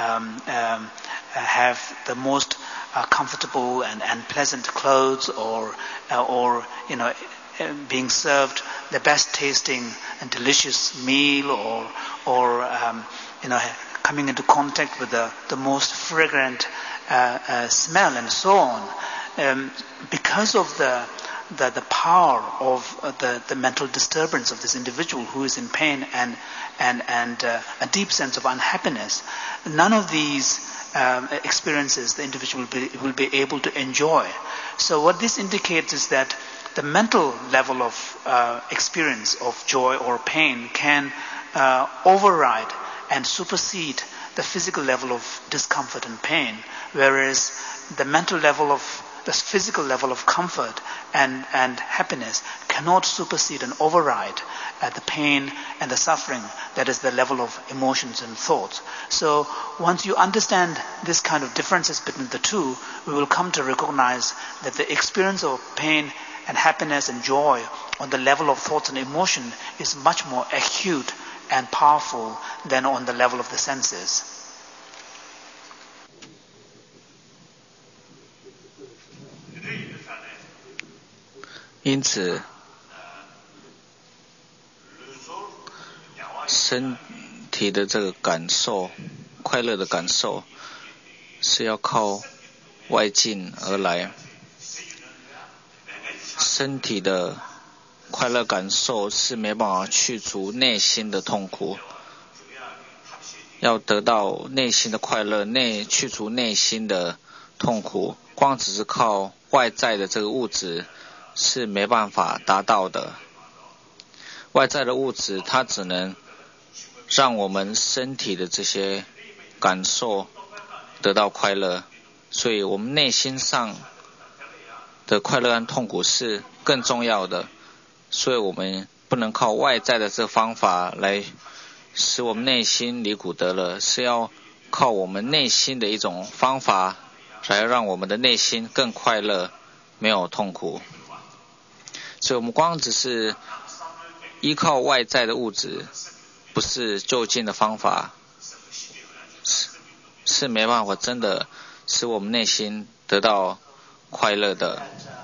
have the most comfortable and pleasant clothes or being served the best tasting and delicious meal or coming into contact with the most fragrant smell and so on, because of the power of the mental disturbance of this individual who is in pain and a deep sense of unhappiness, none of these experiences the individual will be able to enjoy. So what this indicates is that the mental level of experience of joy or pain can override and supersede the physical level of discomfort and pain, whereas the physical level of comfort and happiness cannot supersede and override the pain and the suffering that is the level of emotions and thoughts. So once you understand this kind of differences between the two, we will come to recognize that the experience of pain and happiness and joy on the level of thoughts and emotion is much more acute and powerful than on the level of the senses. 因此，身体的这个感受，快乐的感受，是要靠外境而来。身体的快乐感受是没办法去除内心的痛苦，要得到内心的快乐，去除内心的痛苦，光只是靠外在的这个物质是没办法达到的。外在的物质它只能让我们身体的这些感受得到快乐， 所以我们内心上的快乐和痛苦是更重要的，所以我们不能靠外在的这个方法来使我们内心离苦得乐，是要靠我们内心的一种方法来让我们的内心更快乐，没有痛苦。所以我们光只是依靠外在的物质，不是就近的方法，是没办法真的使我们内心得到快乐的。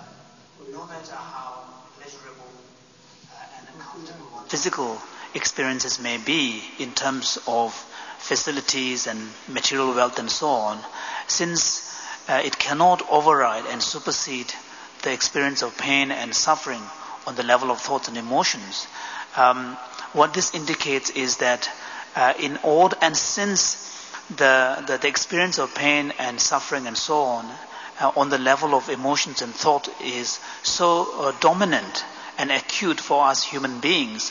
Physical experiences may be in terms of facilities and material wealth and so on, since it cannot override and supersede the experience of pain and suffering on the level of thoughts and emotions. What this indicates is that in order, and since the experience of pain and suffering and so on the level of emotions and thought is so dominant and acute for us human beings,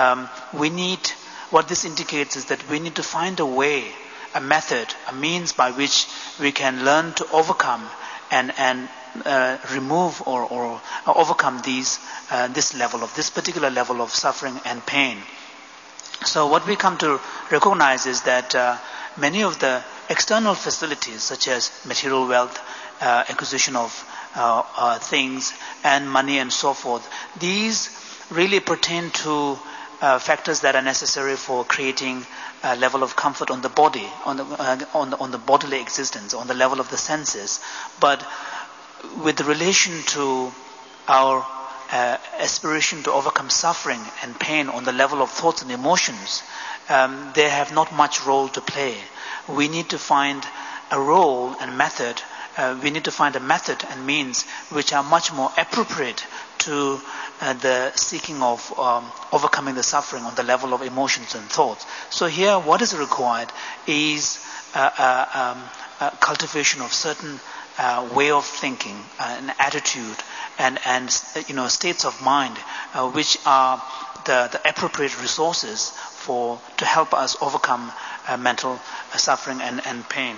what this indicates is that we need to find a way, a method, a means by which we can learn to overcome and remove or overcome this particular level of suffering and pain. So what we come to recognize is that many of the external facilities, such as material wealth, acquisition of things and money and so forth, these really pertain to factors that are necessary for creating a level of comfort on the body, on the bodily existence, on the level of the senses. But with relation to our aspiration to overcome suffering and pain on the level of thoughts and emotions, they have not much role to play. We need to find a role and method. We need to find a method and means which are much more appropriate to the seeking of overcoming the suffering on the level of emotions and thoughts. So here, what is required is cultivation of certain way of thinking, an attitude, and states of mind, which are the appropriate resources to help us overcome mental suffering and pain.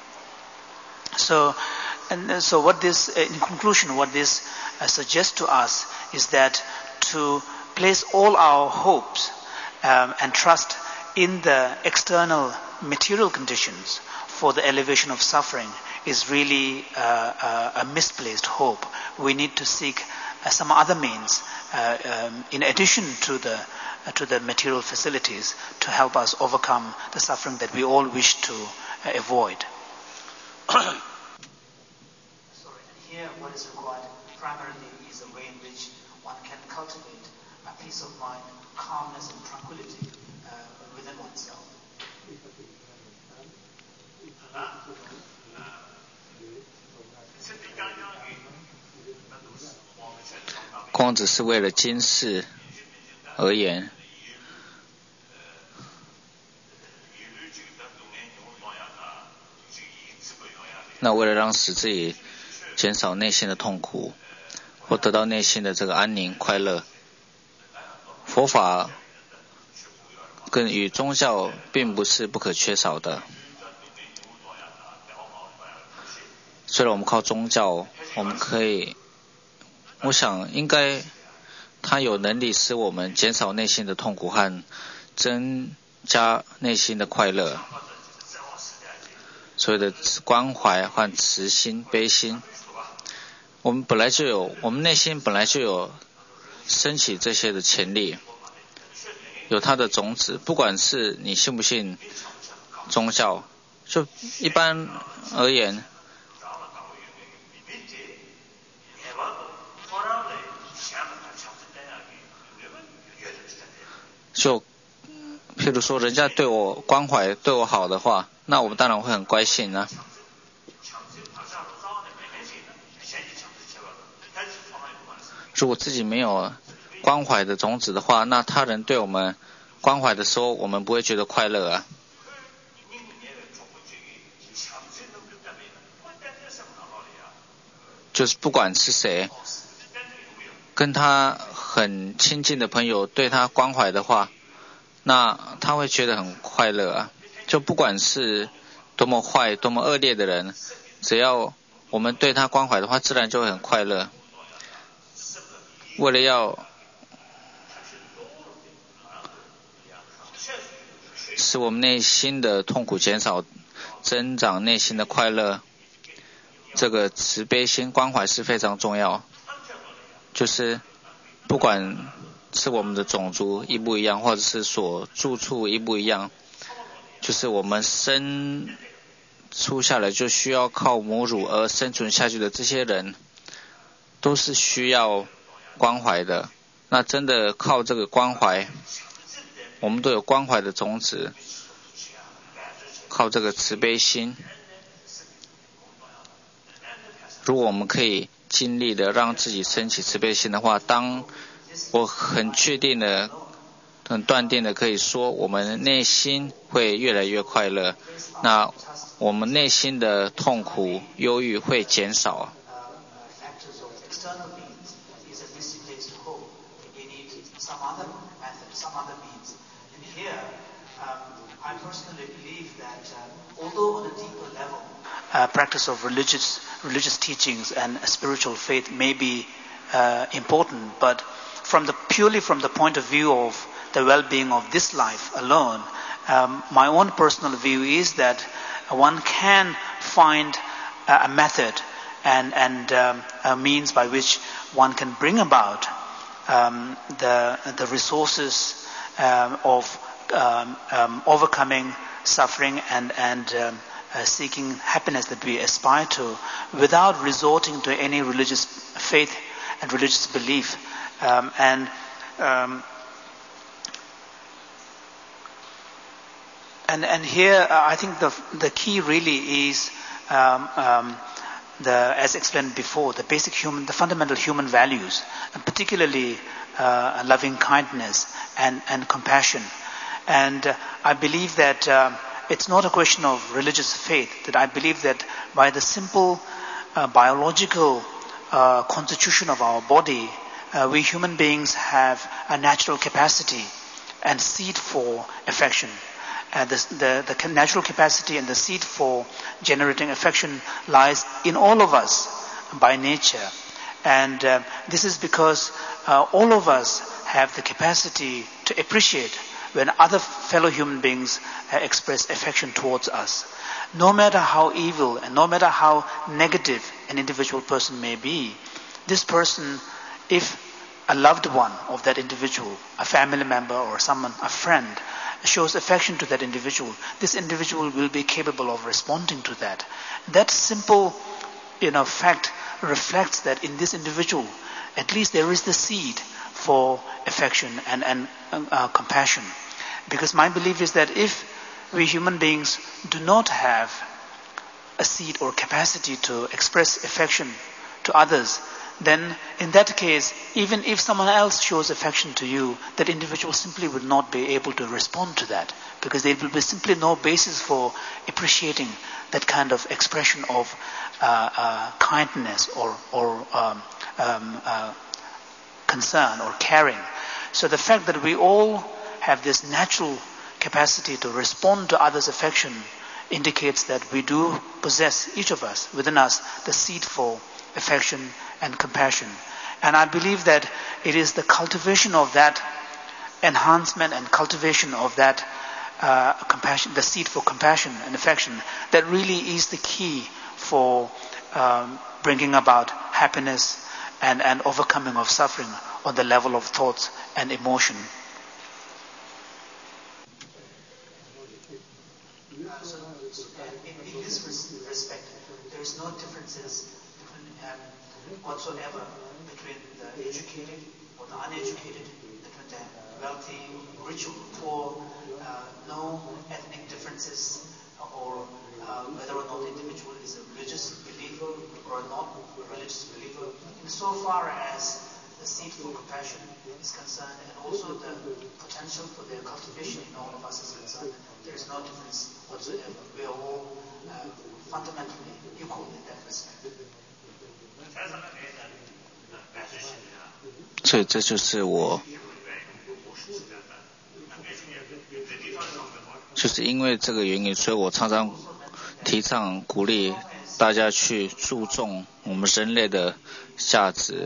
So what this, in conclusion, what this suggests to us is that to place all our hopes and trust in the external material conditions for the elevation of suffering is really a misplaced hope. We need to seek some other means in addition to the material facilities to help us overcome the suffering that we all wish to avoid. Here, what is required primarily is a way in which one can cultivate a peace of mind, calmness and tranquility within oneself. 光只是为了今世而言，那为了让使自己减少内心的痛苦，或得到内心的这个安宁快乐，佛法跟与宗教并不是不可缺少的。虽然我们靠宗教，我们可以，我想应该它有能力使我们减少内心的痛苦和增加内心的快乐。所谓的关怀和慈心、悲心，我们内心本来就有升起这些的潜力，有它的种子。不管是你信不信宗教，就一般而言，就譬如说人家对我关怀对我好的话，那我们当然会很高兴啊。如果自己没有关怀的种子的话，那他人对我们关怀的时候，我们不会觉得快乐啊。就是不管是谁，跟他很亲近的朋友对他关怀的话，那他会觉得很快乐啊。就不管是多么坏、多么恶劣的人， 只要我们对他关怀的话，自然就会很快乐。为了要使我们内心的痛苦减少，增长内心的快乐，这个慈悲心关怀是非常重要。就是不管是我们的种族一不一样，或者是所住处一不一样，就是我们生出下来就需要靠母乳而生存下去的这些人，都是需要关怀的。那真的靠这个关怀，我们都有关怀的种子，靠这个慈悲心，如果我们可以尽力的让自己升起慈悲心的话，当我很确定的、很断定的可以说，我们内心会越来越快乐，那我们内心的痛苦、忧郁会减少。 Practice of religious teachings and spiritual faith may be important, but purely from the point of view of the well-being of this life alone, my own personal view is that one can find a method and a means by which one can bring about the resources of overcoming suffering and seeking happiness that we aspire to, without resorting to any religious faith and religious belief. And here I think the key really is as explained before, the fundamental human values, and particularly loving kindness and compassion. And I believe that it's not a question of religious faith, that I believe that by the simple biological constitution of our body, we human beings have a natural capacity and seed for affection. The natural capacity and the seed for generating affection lies in all of us by nature. And this is because all of us have the capacity to appreciate when other fellow human beings express affection towards us. No matter how evil and no matter how negative an individual person may be, this person, if a loved one of that individual, a family member or someone, a friend, shows affection to that individual, this individual will be capable of responding to that. That simple, fact reflects that in this individual, at least there is the seed for affection and compassion. Because my belief is that if we human beings do not have a seed or capacity to express affection to others, then in that case, even if someone else shows affection to you, that individual simply would not be able to respond to that, because there will be simply no basis for appreciating that kind of expression of kindness or concern or caring. So the fact that we all have this natural capacity to respond to others' affection indicates that we do possess, each of us, within us, the seed for affection and compassion. And I believe that it is the cultivation of that enhancement and cultivation of that compassion, the seed for compassion and affection, that really is the key for bringing about happiness and overcoming of suffering on the level of thoughts and emotion. In this respect, there is no differences whatsoever between the educated or the uneducated, between the wealthy, rich or poor, no ethnic differences, or whether or not the individual is a religious believer or not a religious believer. Insofar as the seed for compassion is concerned, and also the potential for their cultivation in all of us is concerned, there is no difference whatsoever. We are all fundamentally equal in that respect. 所以这就是就是因为这个原因，所以我常常提倡鼓励大家去注重我们人类的价值。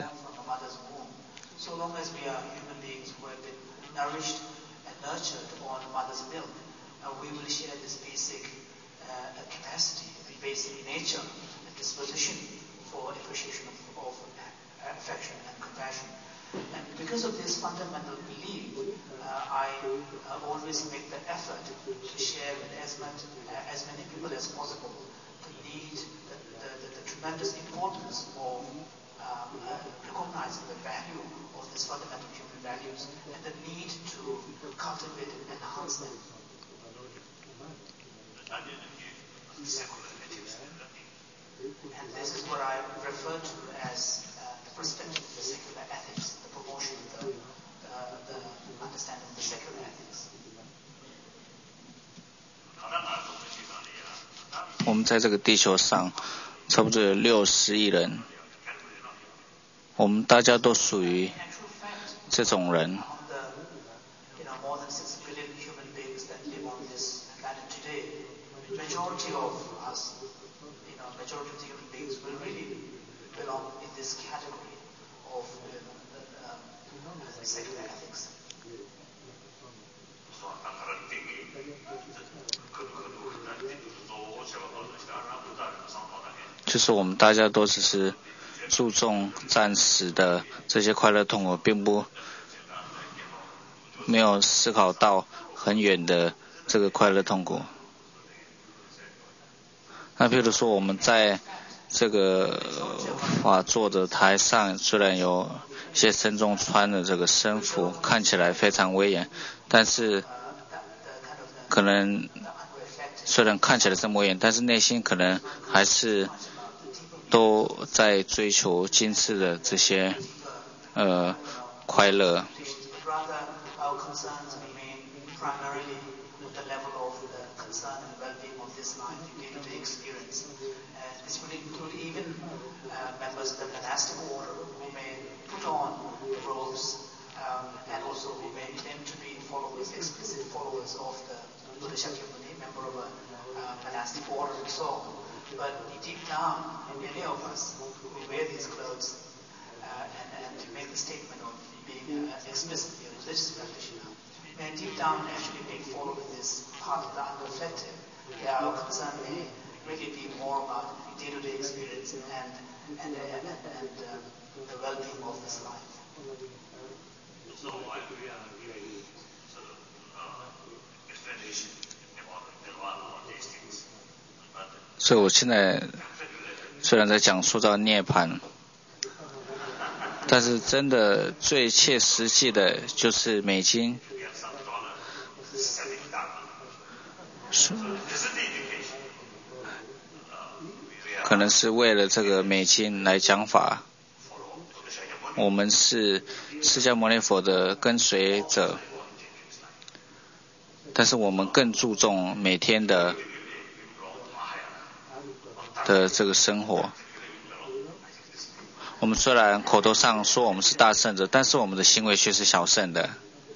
And because of this fundamental belief, I always make the effort to share with as many people as possible the need, the tremendous importance of recognizing the value of these fundamental human values and the need to cultivate and enhance them. And this is what I refer to as the perspective of the secular ethics, the promotion of the understanding of the secular ethics. 我们在这个地球上差不多有60亿人，我们大家都属于这种人。 Majority of us, majority of the human beings will really belong in this category of secular ethics. 就是我们大家都只是注重暂时的这些快乐痛苦，并没有思考到很远的这个快乐痛苦。那比如说我们在这个法座的台上，虽然有一些僧众穿的这个僧服，看起来非常威严，但是可能虽然看起来这么威严，但是内心可能还是都在追求今世的这些快乐。 Members of the monastic order who may put on robes and also who may claim to be explicit followers of the Buddha Shakyamuni, member of a monastic order and so on. But deep down, many of us, we wear these clothes and to make the statement of being explicitly a religious practitioner, may deep down actually be following this path of the unreflective. Our concern may really be more about day-to-day experience and the well-being of this life. 所以我现在虽然在讲塑造涅槃，但是真的最切实际的就是美金。可能是为了这个美金来讲法，我们是释迦牟尼佛的跟随者，但是我们更注重每天的这个生活。我们虽然口头上说我们是大圣者，但是我们的行为却是小圣的。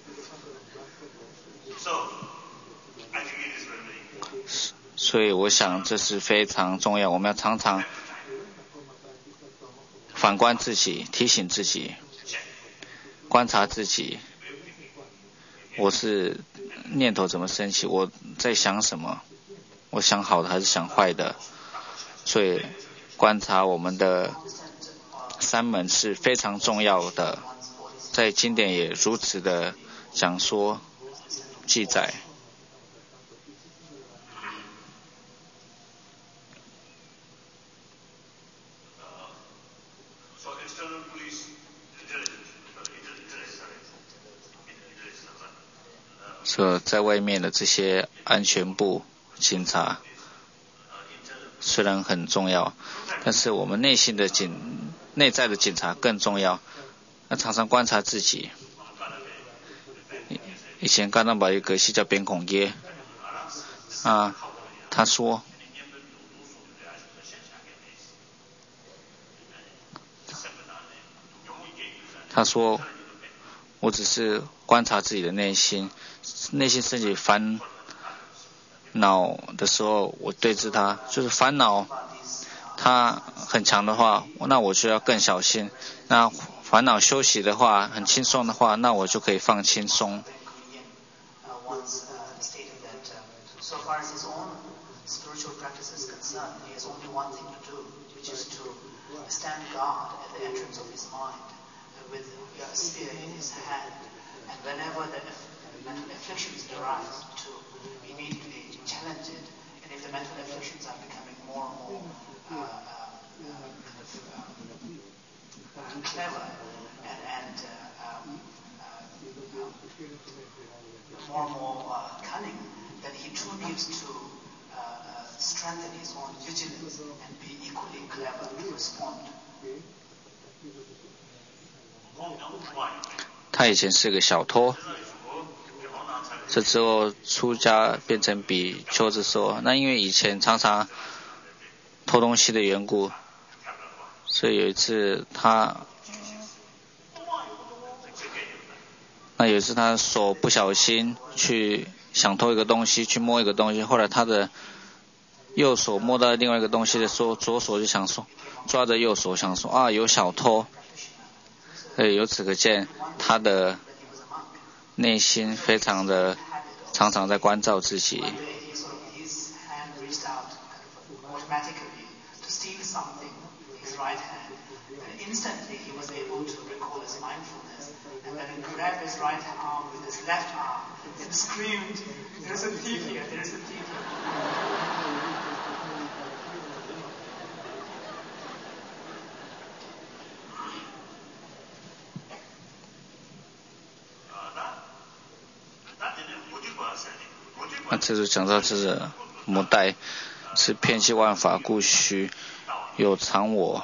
所以我想这是非常重要，我们要常常反观自己，提醒自己，观察自己，我是念头怎么升起，我在想什么，我想好的还是想坏的。所以观察我们的三门是非常重要的，在经典也如此的讲说记载。说在外面的这些安全部警察虽然很重要，但是我们内在的警察更重要。要常常观察自己。以前刚刚把一个戏叫边孔耶他说我只是观察自己的内心升起烦恼的时候，我对治它，就是烦恼他很强的话，那我就要更小心。那烦恼休息的话，很轻松的话，那我就可以放轻松。 Stand guard at the entrance of his mind with a spear in his hand, and whenever the mental afflictions arise, to immediately challenge it. And if the mental afflictions are becoming more and more clever and more and more cunning, then he too needs to strengthen his own vigilance and be equally clever to respond. 他以前是个小偷，这之后出家变成比丘之后，那因为以前常常偷东西的缘故，所以有一次他手不小心去想偷一个东西，去摸一个东西，后来他的右手摸到另外一个东西的时候，左手就想说抓着右手想说啊有小偷，由此可见他的内心非常的常常在关照自己。那这就讲到这是魔带，是偏激万法故虚，有常我，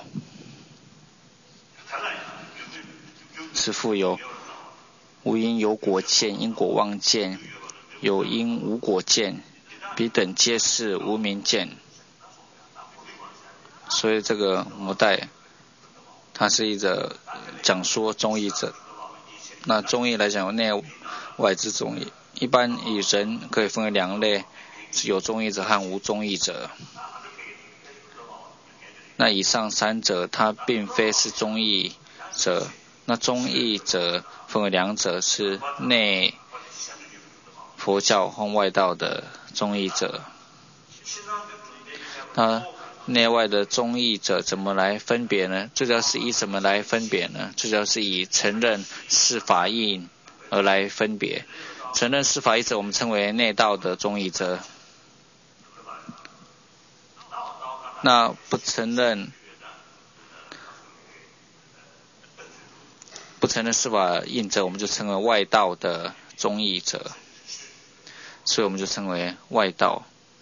是复有无因有果见，因果妄见，有因无果见，彼等皆是无明见。所以这个魔带，它是一个讲说中义者。那中义来讲有内外之中义。一般以人可以分为两类，是有中义者和无中义者。那以上三者它并非是中义者，那中义者分为两者，是内佛教和外道的中义者。那内外的中义者怎么来分别呢？最主要是以什么来分别呢？最主要是以承认是法义而来分别。承认是法义者，我们称为内道的中义者。那不承认是法义者，我们就称为外道的中义者。所以我们就称为外道。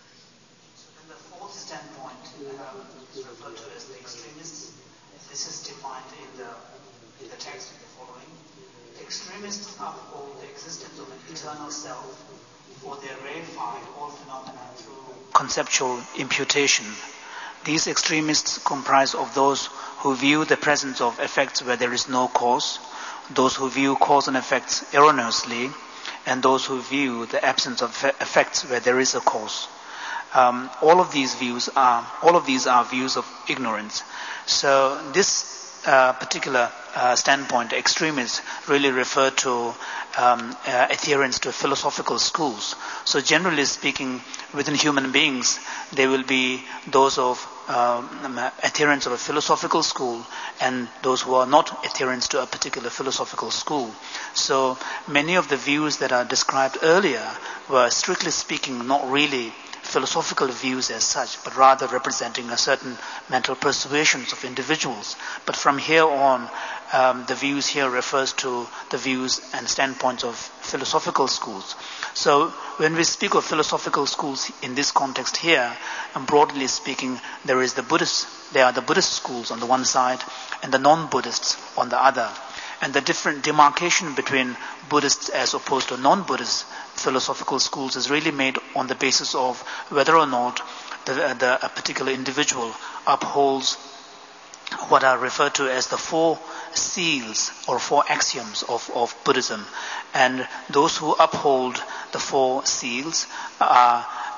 For they reify all phenomena through conceptual imputation. These extremists comprise of those who view the presence of effects where there is no cause, those who view cause and effects erroneously, and those who view the absence of effects where there is a cause. All of these are views of ignorance. So this particular standpoint, extremists really refer to adherence to philosophical schools. So generally speaking, within human beings, there will be those of adherents of a philosophical school and those who are not adherents to a particular philosophical school. So many of the views that are described earlier were, strictly speaking, not really philosophical views as such, but rather representing a certain mental persuasions of individuals. But from here on, the views here refers to the views and standpoints of philosophical schools. So when we speak of philosophical schools in this context here, and broadly speaking, there are the Buddhist schools on the one side and the non-Buddhists on the other. And the different demarcation between Buddhists as opposed to non-Buddhist philosophical schools is really made on the basis of whether or not a particular individual upholds what are referred to as the four seals or four axioms of Buddhism. And those who uphold the four seals are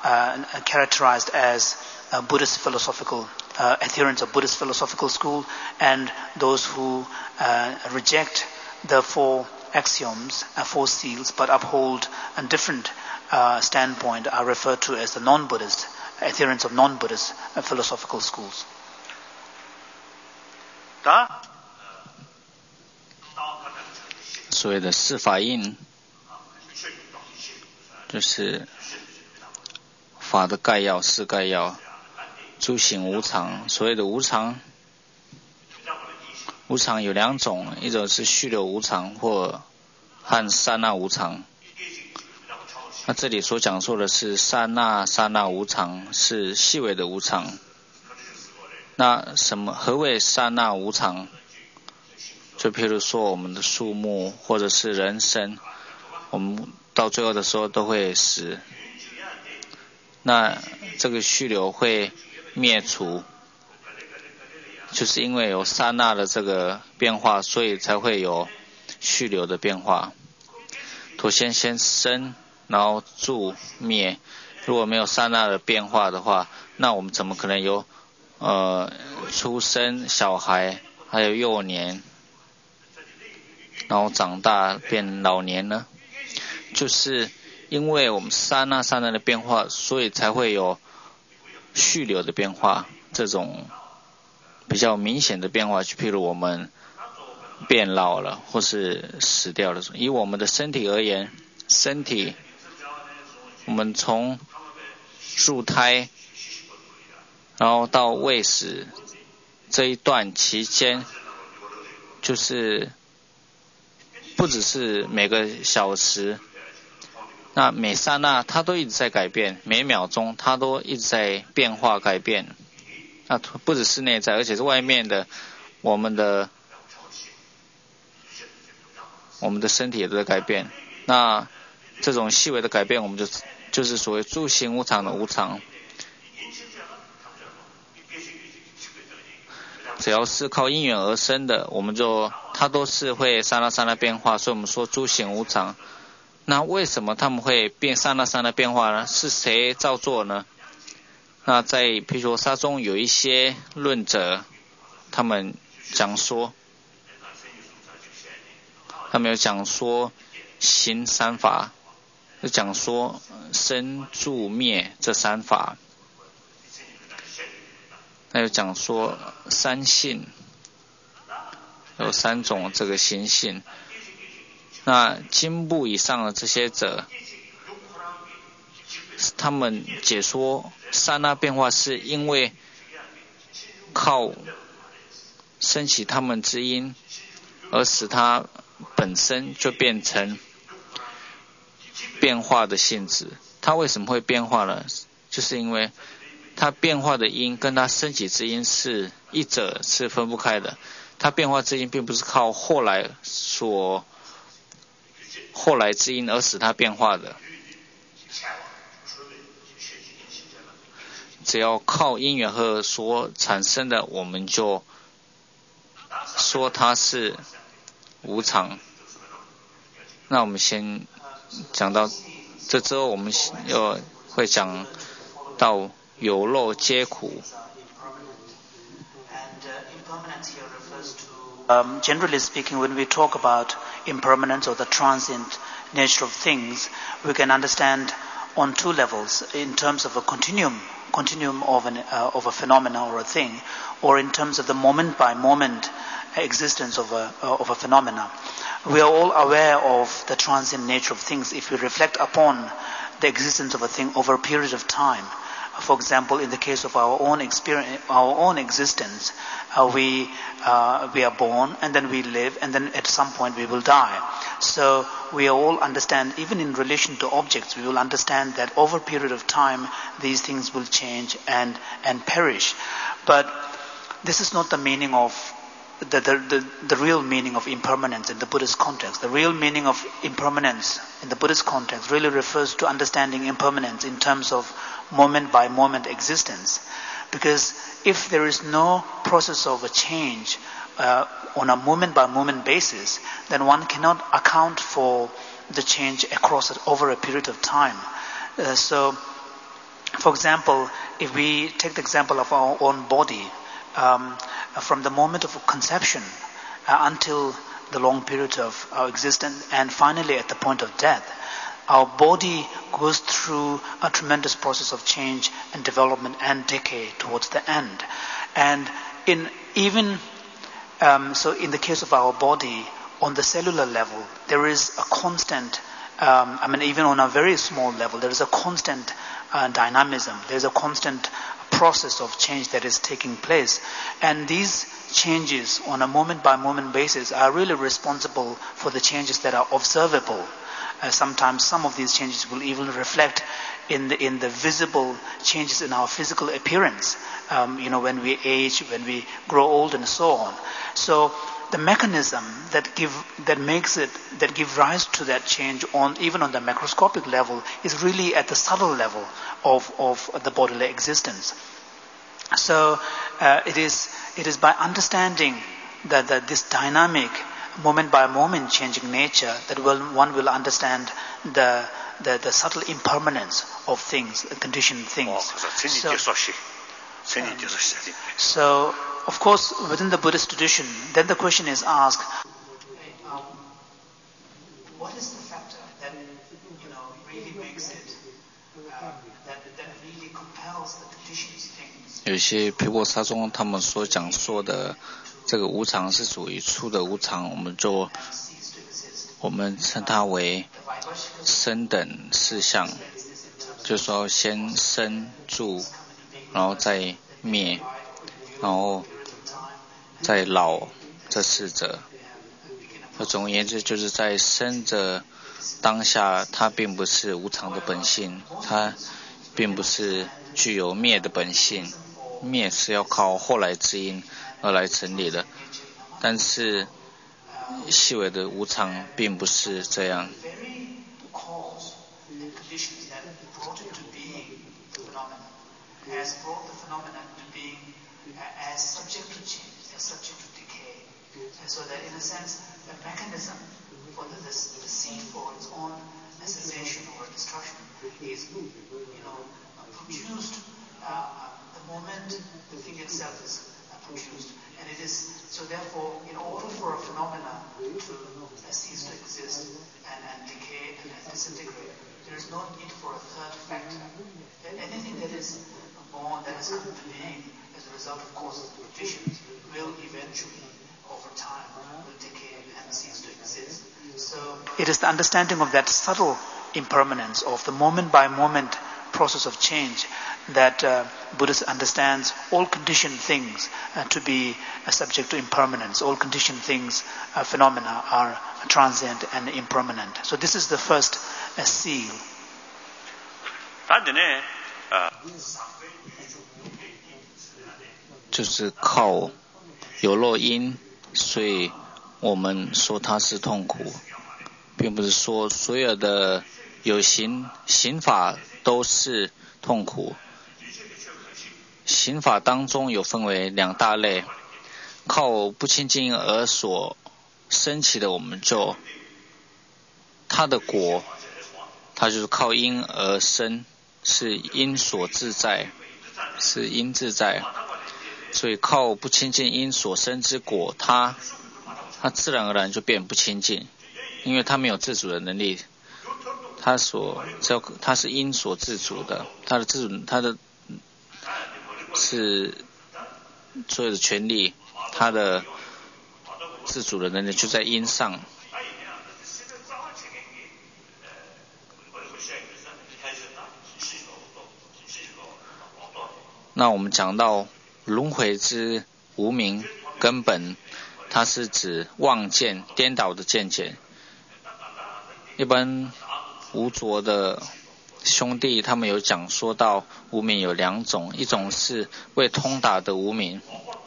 characterized as Buddhist philosophical adherents of Buddhist philosophical school, and those who reject the 4 axioms, 4 seals, but uphold a different standpoint are referred to as the non-Buddhist, adherents of non-Buddhist philosophical schools. 所谓的四法印，就是法的概要、四概要。诸行无常，所谓的无常，无常有2种，一种是虚流无常和刹那无常。那这里所讲说的是刹那无常，是细微的无常。那何谓刹那无常？就譬如说我们的树木或者是人生，我们到最后的时候都会死。那这个虚流会灭除，就是因为有刹那的这个变化，所以才会有虚流的变化。头先生，然后住灭。如果没有刹那的变化的话，那我们怎么可能有出生小孩，还有幼年，然后长大变老年呢？就是因为我们刹那的变化，所以才会有续流的变化，这种比较明显的变化，就譬如我们变老了或是死掉了。以我们的身体而言，身体我们从入胎然后到未死这一段期间，就是不只是每个小时，那每刹那它都一直在改变，每秒钟它都一直在变化改变。那不只是内在，而且是外面的，我们的身体也都在改变。那这种细微的改变，我们就是所谓诸行无常的无常。只要是靠因缘而生的，它都是会刹那变化，所以我们说诸行无常。那为什么他们会刹那变化呢？是谁造作呢？那在譬如说沙中有一些论者，他们有讲说行3法，就讲说生住灭这3法，那有讲说3性，有3种这个行性。那经部以上的这些者，他们解说刹那变化是因为靠升起他们之因，而使它本身就变成变化的性质。它为什么会变化呢？就是因为它变化的因跟它升起之因是一者是分不开的。它变化之因并不是靠后来之因而使它变化的，只要靠因缘和所产生的，我们就说它是无常。那我们先讲到这之后，我们又会讲到有漏皆苦。 Generally speaking, when we talk about impermanence or the transient nature of things, we can understand on 2 levels, in terms of a continuum of a phenomena or a thing, or in terms of the moment by moment existence of a phenomena. We are all aware of the transient nature of things if we reflect upon the existence of a thing over a period of time. For example, in the case of our own experience, our own existence, we are born and then we live and then at some point we will die. So we all understand, even in relation to objects, we will understand that over a period of time these things will change and perish. But this is not the meaning of the real meaning of impermanence in the Buddhist context. The real meaning of impermanence in the Buddhist context really refers to understanding impermanence in terms of moment by moment existence. Because if there is no process of a change on a moment by moment basis, then one cannot account for the change over a period of time. So For example, if we take the example of our own body, from the moment of conception until the long period of our existence, and finally at the point of death, our body goes through a tremendous process of change and development and decay towards the end. And in the case of our body, on the cellular level, there is a constant, even on a very small level, there is a constant dynamism. There is a constant process of change that is taking place. And these changes on a moment-by-moment basis are really responsible for the changes that are observable. Sometimes some of these changes will even reflect in the visible changes in our physical appearance, when we age, when we grow old, and so on. So the mechanism that give rise to that change even on the macroscopic level is really at the subtle level of the bodily existence. So it is by understanding that this dynamic, moment by moment changing nature that one will understand the subtle impermanence of things, conditioned things. So of course, within the Buddhist tradition, then the question is asked, what is the factor that really makes it, that really compels the conditioned things? 有些毗婆沙宗他们所讲说的这个无常是属于粗的无常，我们称它为生等四相，就是说先生住，然后再灭，然后再老这四者。总而言之，就是在生的当下，它并不是无常的本性，它并不是具有灭的本性，灭是要靠后来之因而来成立的。但是细微的无常并不是这样。 So that in a sense, the mechanism for the seed for its own cessation or destruction is, produced the moment the thing itself is produced. And it is, so therefore, in order for a phenomena to cease to exist and decay and disintegrate, there is no need for a third factor. Anything that is born, that has come to being as a result of causes and conditions, will eventually, over time, will decay and cease to exist. So it is the understanding of that subtle impermanence of the moment-by-moment process of change that Buddhist understands all conditioned things to be subject to impermanence. All conditioned things, phenomena, are transient and impermanent. So this is the first seal. 就是靠有漏因，所以我们说它是痛苦，并不是说所有的有刑法都是痛苦。刑法当中有分为两大类，靠不清净而所升起的我们就它的果，它就是靠因而生，是因所自在，是因自在。所以靠不清净因所生之果，它自然而然就变不清净，因为它没有自主的能力，它是因所自主的，它的是所有的权利，它的自主的能力就在因上。那我们讲到轮回之无明根本，它是指妄见颠倒的见解。一般无着的兄弟他们有讲说到无明有两种，一种是未通达的无明，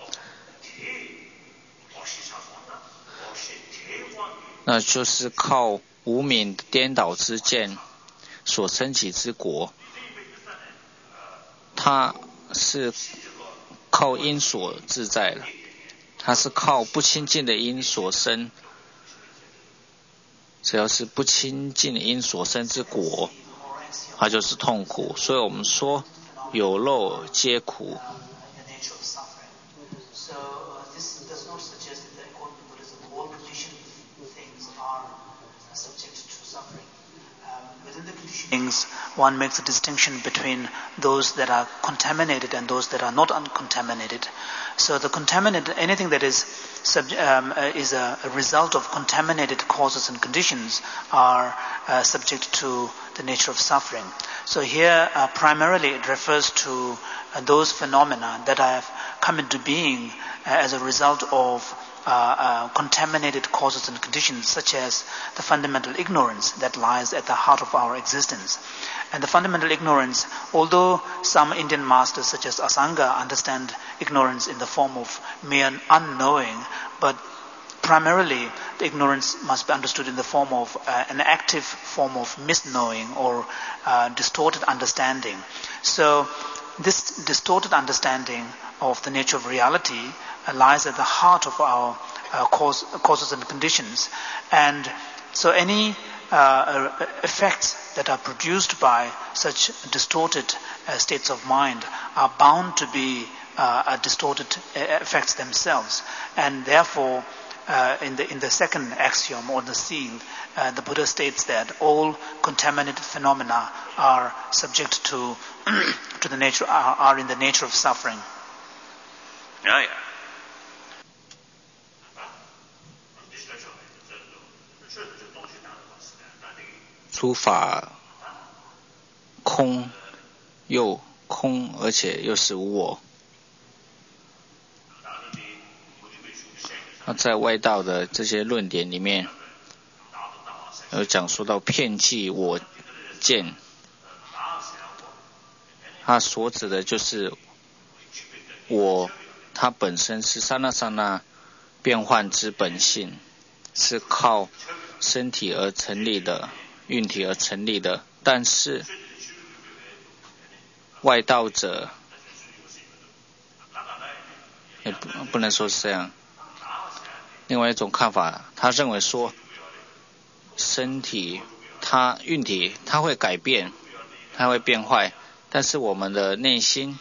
那就是靠无明颠倒之见所升起之果，它是靠因所自在的，它是靠不清净的因所生，只要是不清净的因所生之果， 它就是痛苦。所以我们说有漏皆苦。 Things, one makes a distinction between those that are contaminated and those that are not uncontaminated. So the contaminated, anything that is a result of contaminated causes and conditions are subject to the nature of suffering. So here primarily it refers to those phenomena that have come into being as a result of contaminated causes and conditions, such as the fundamental ignorance that lies at the heart of our existence. And the fundamental ignorance, although some Indian masters such as Asanga understand ignorance in the form of mere unknowing, but primarily the ignorance must be understood in the form of an active form of misknowing or distorted understanding. So this distorted understanding of the nature of reality lies at the heart of our causes and conditions. And so any effects that are produced by such distorted states of mind are bound to be distorted effects themselves. And therefore, in the second axiom or the seal, the Buddha states that all contaminated phenomena are subject to the nature, are in the nature of suffering. Yeah. 诸法空，又空，而且又是无我。那在外道的这些论点里面，有讲说到遍计我见，它所指的就是我，它本身是刹那刹那变幻之本性，是靠身体而成立的。运体而成立的，但是外道者也不能说是这样。另外一种看法，他认为说身体它运体它会改变，它会变坏，但是我们的内心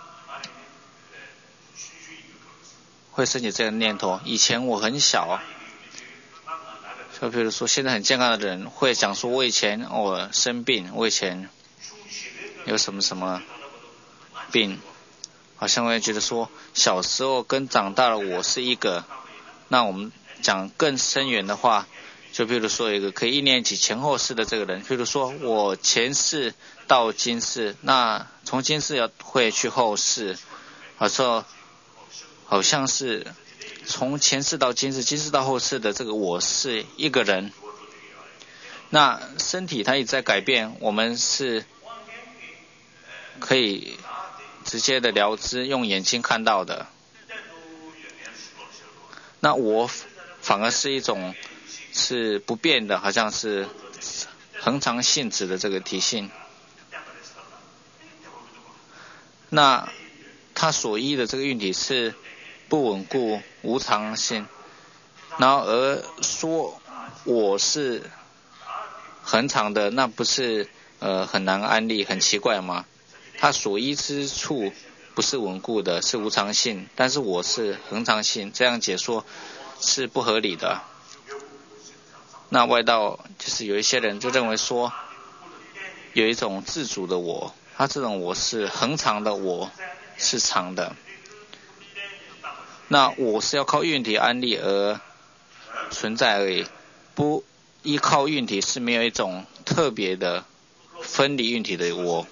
会升起这个念头。以前我很小，就比如说现在很健康的人会讲说，我以前我生病，我以前有什么什么病，好像会觉得说小时候跟长大的我是一个。那我们讲更深远的话，就比如说有一个可以意念起前后世的这个人，比如说我前世到今世，那从今世要会去后世，好像是从前世到今世，今世到后世的这个我是一个人。那身体它一直在改变，我们是可以直接的了知，用眼睛看到的。那我反而是一种是不变的，好像是恒常性质的这个体性。那它所依的这个运体是不稳固无常性，然后而说我是恒常的，那不是很难安立，很奇怪吗？它所依之处不是稳固的，是无常性，但是我是恒常性，这样解说是不合理的。那外道就是有一些人就认为说有一种自主的我，他这种我是恒常的，我是常的。那我是要靠运体安立而存在而已，不依靠运体是没有一种特别的分离运体的我。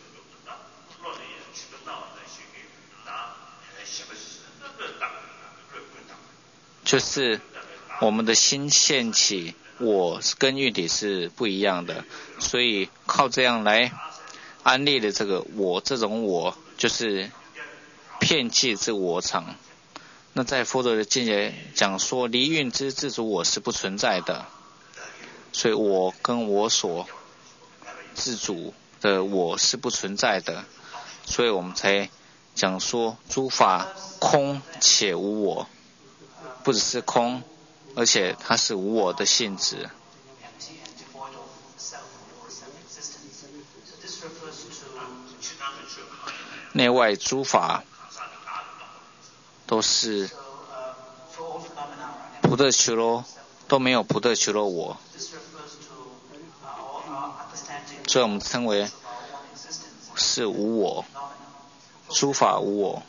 就是我们的心现起我跟运体是不一样的，所以靠这样来安立的这个我，这种我就是遍计之我常。那在佛陀的境界讲说离运之自主我是不存在的，所以我跟我所自主的我是不存在的，所以我们才讲说诸法空且无我，不只是空，而且它是无我的性质。 内外诸法都是不特修罗，都没有不特修罗我，所以我们称为是无我，诸法无我。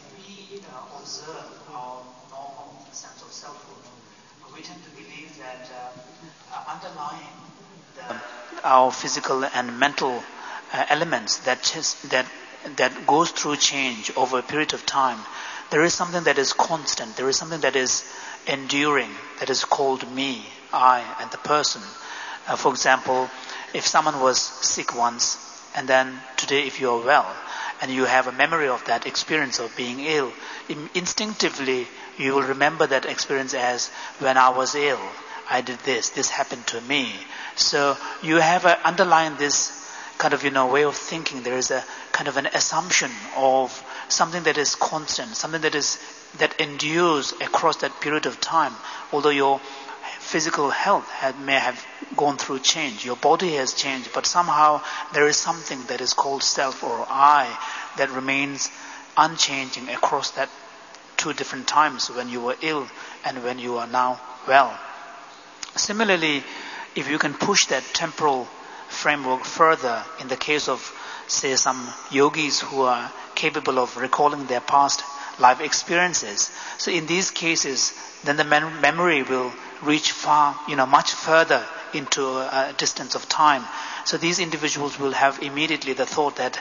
Our physical and mental elements that goes through change over a period of time. There is something that is constant. There is something that is enduring. That is called me, I, and the person. For example, if someone was sick once, and then today, if you are well, and you have a memory of that experience of being ill, instinctively you will remember that experience as when I was ill. I did this happened to me. So you have underlying this kind of, way of thinking. There is a kind of an assumption of something that is constant, something that endures across that period of time. Although your physical health may have gone through change, your body has changed, but somehow there is something that is called self or I that remains unchanging across that two different times, when you were ill and when you are now well. Similarly, if you can push that temporal framework further, in the case of, say, some yogis who are capable of recalling their past life experiences, so in these cases, then the memory will reach far, much further into a distance of time. So these individuals will have immediately the thought that,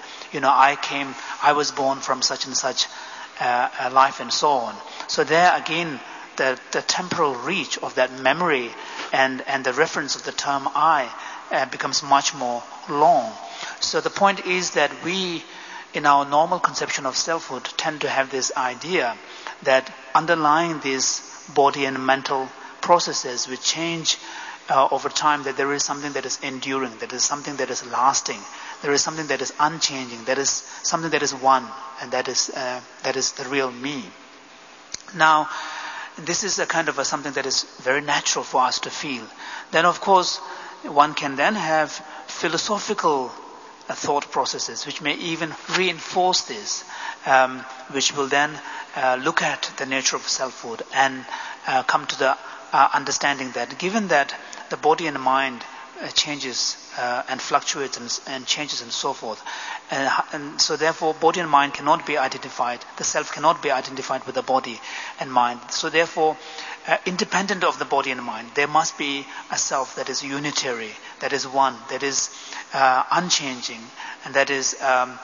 I was born from such and such a life and so on. So there again, the temporal reach of that memory and the reference of the term I becomes much more long. So the point is that we, in our normal conception of selfhood, tend to have this idea that underlying these body and mental processes which change over time, that there is something that is enduring, that is something that is lasting, there is something that is unchanging, that is something that is one, and that is the real me. Now, this is a kind of something that is very natural for us to feel. Then, of course, one can then have philosophical thought processes which may even reinforce this, which will then look at the nature of selfhood and come to the understanding that given that the body and mind changes and fluctuates and changes and so forth, and so therefore body and mind cannot be identified, the self cannot be identified with the body and mind. So therefore, independent of the body and mind, there must be a self that is unitary, that is one, that is unchanging, and that is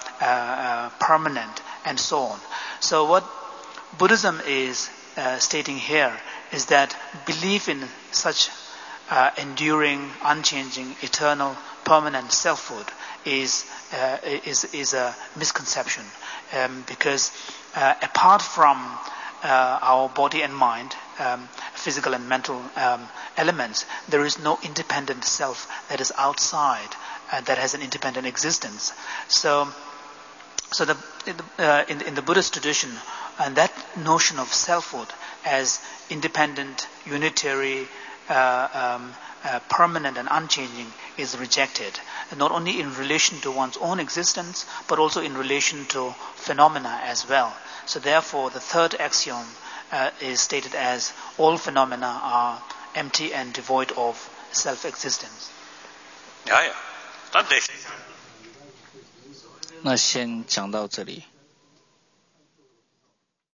permanent, and so on. So what Buddhism is stating here is that belief in such enduring, unchanging, eternal, permanent selfhood is a misconception, because apart from our body and mind, physical and mental elements, there is no independent self that is outside, that has an independent existence. So in the Buddhist tradition, and that notion of selfhood as independent, unitary, permanent and unchanging is rejected, not only in relation to one's own existence, but also in relation to phenomena as well. So therefore, the third axiom is stated as all phenomena are empty and devoid of self-existence. 那先讲到这里。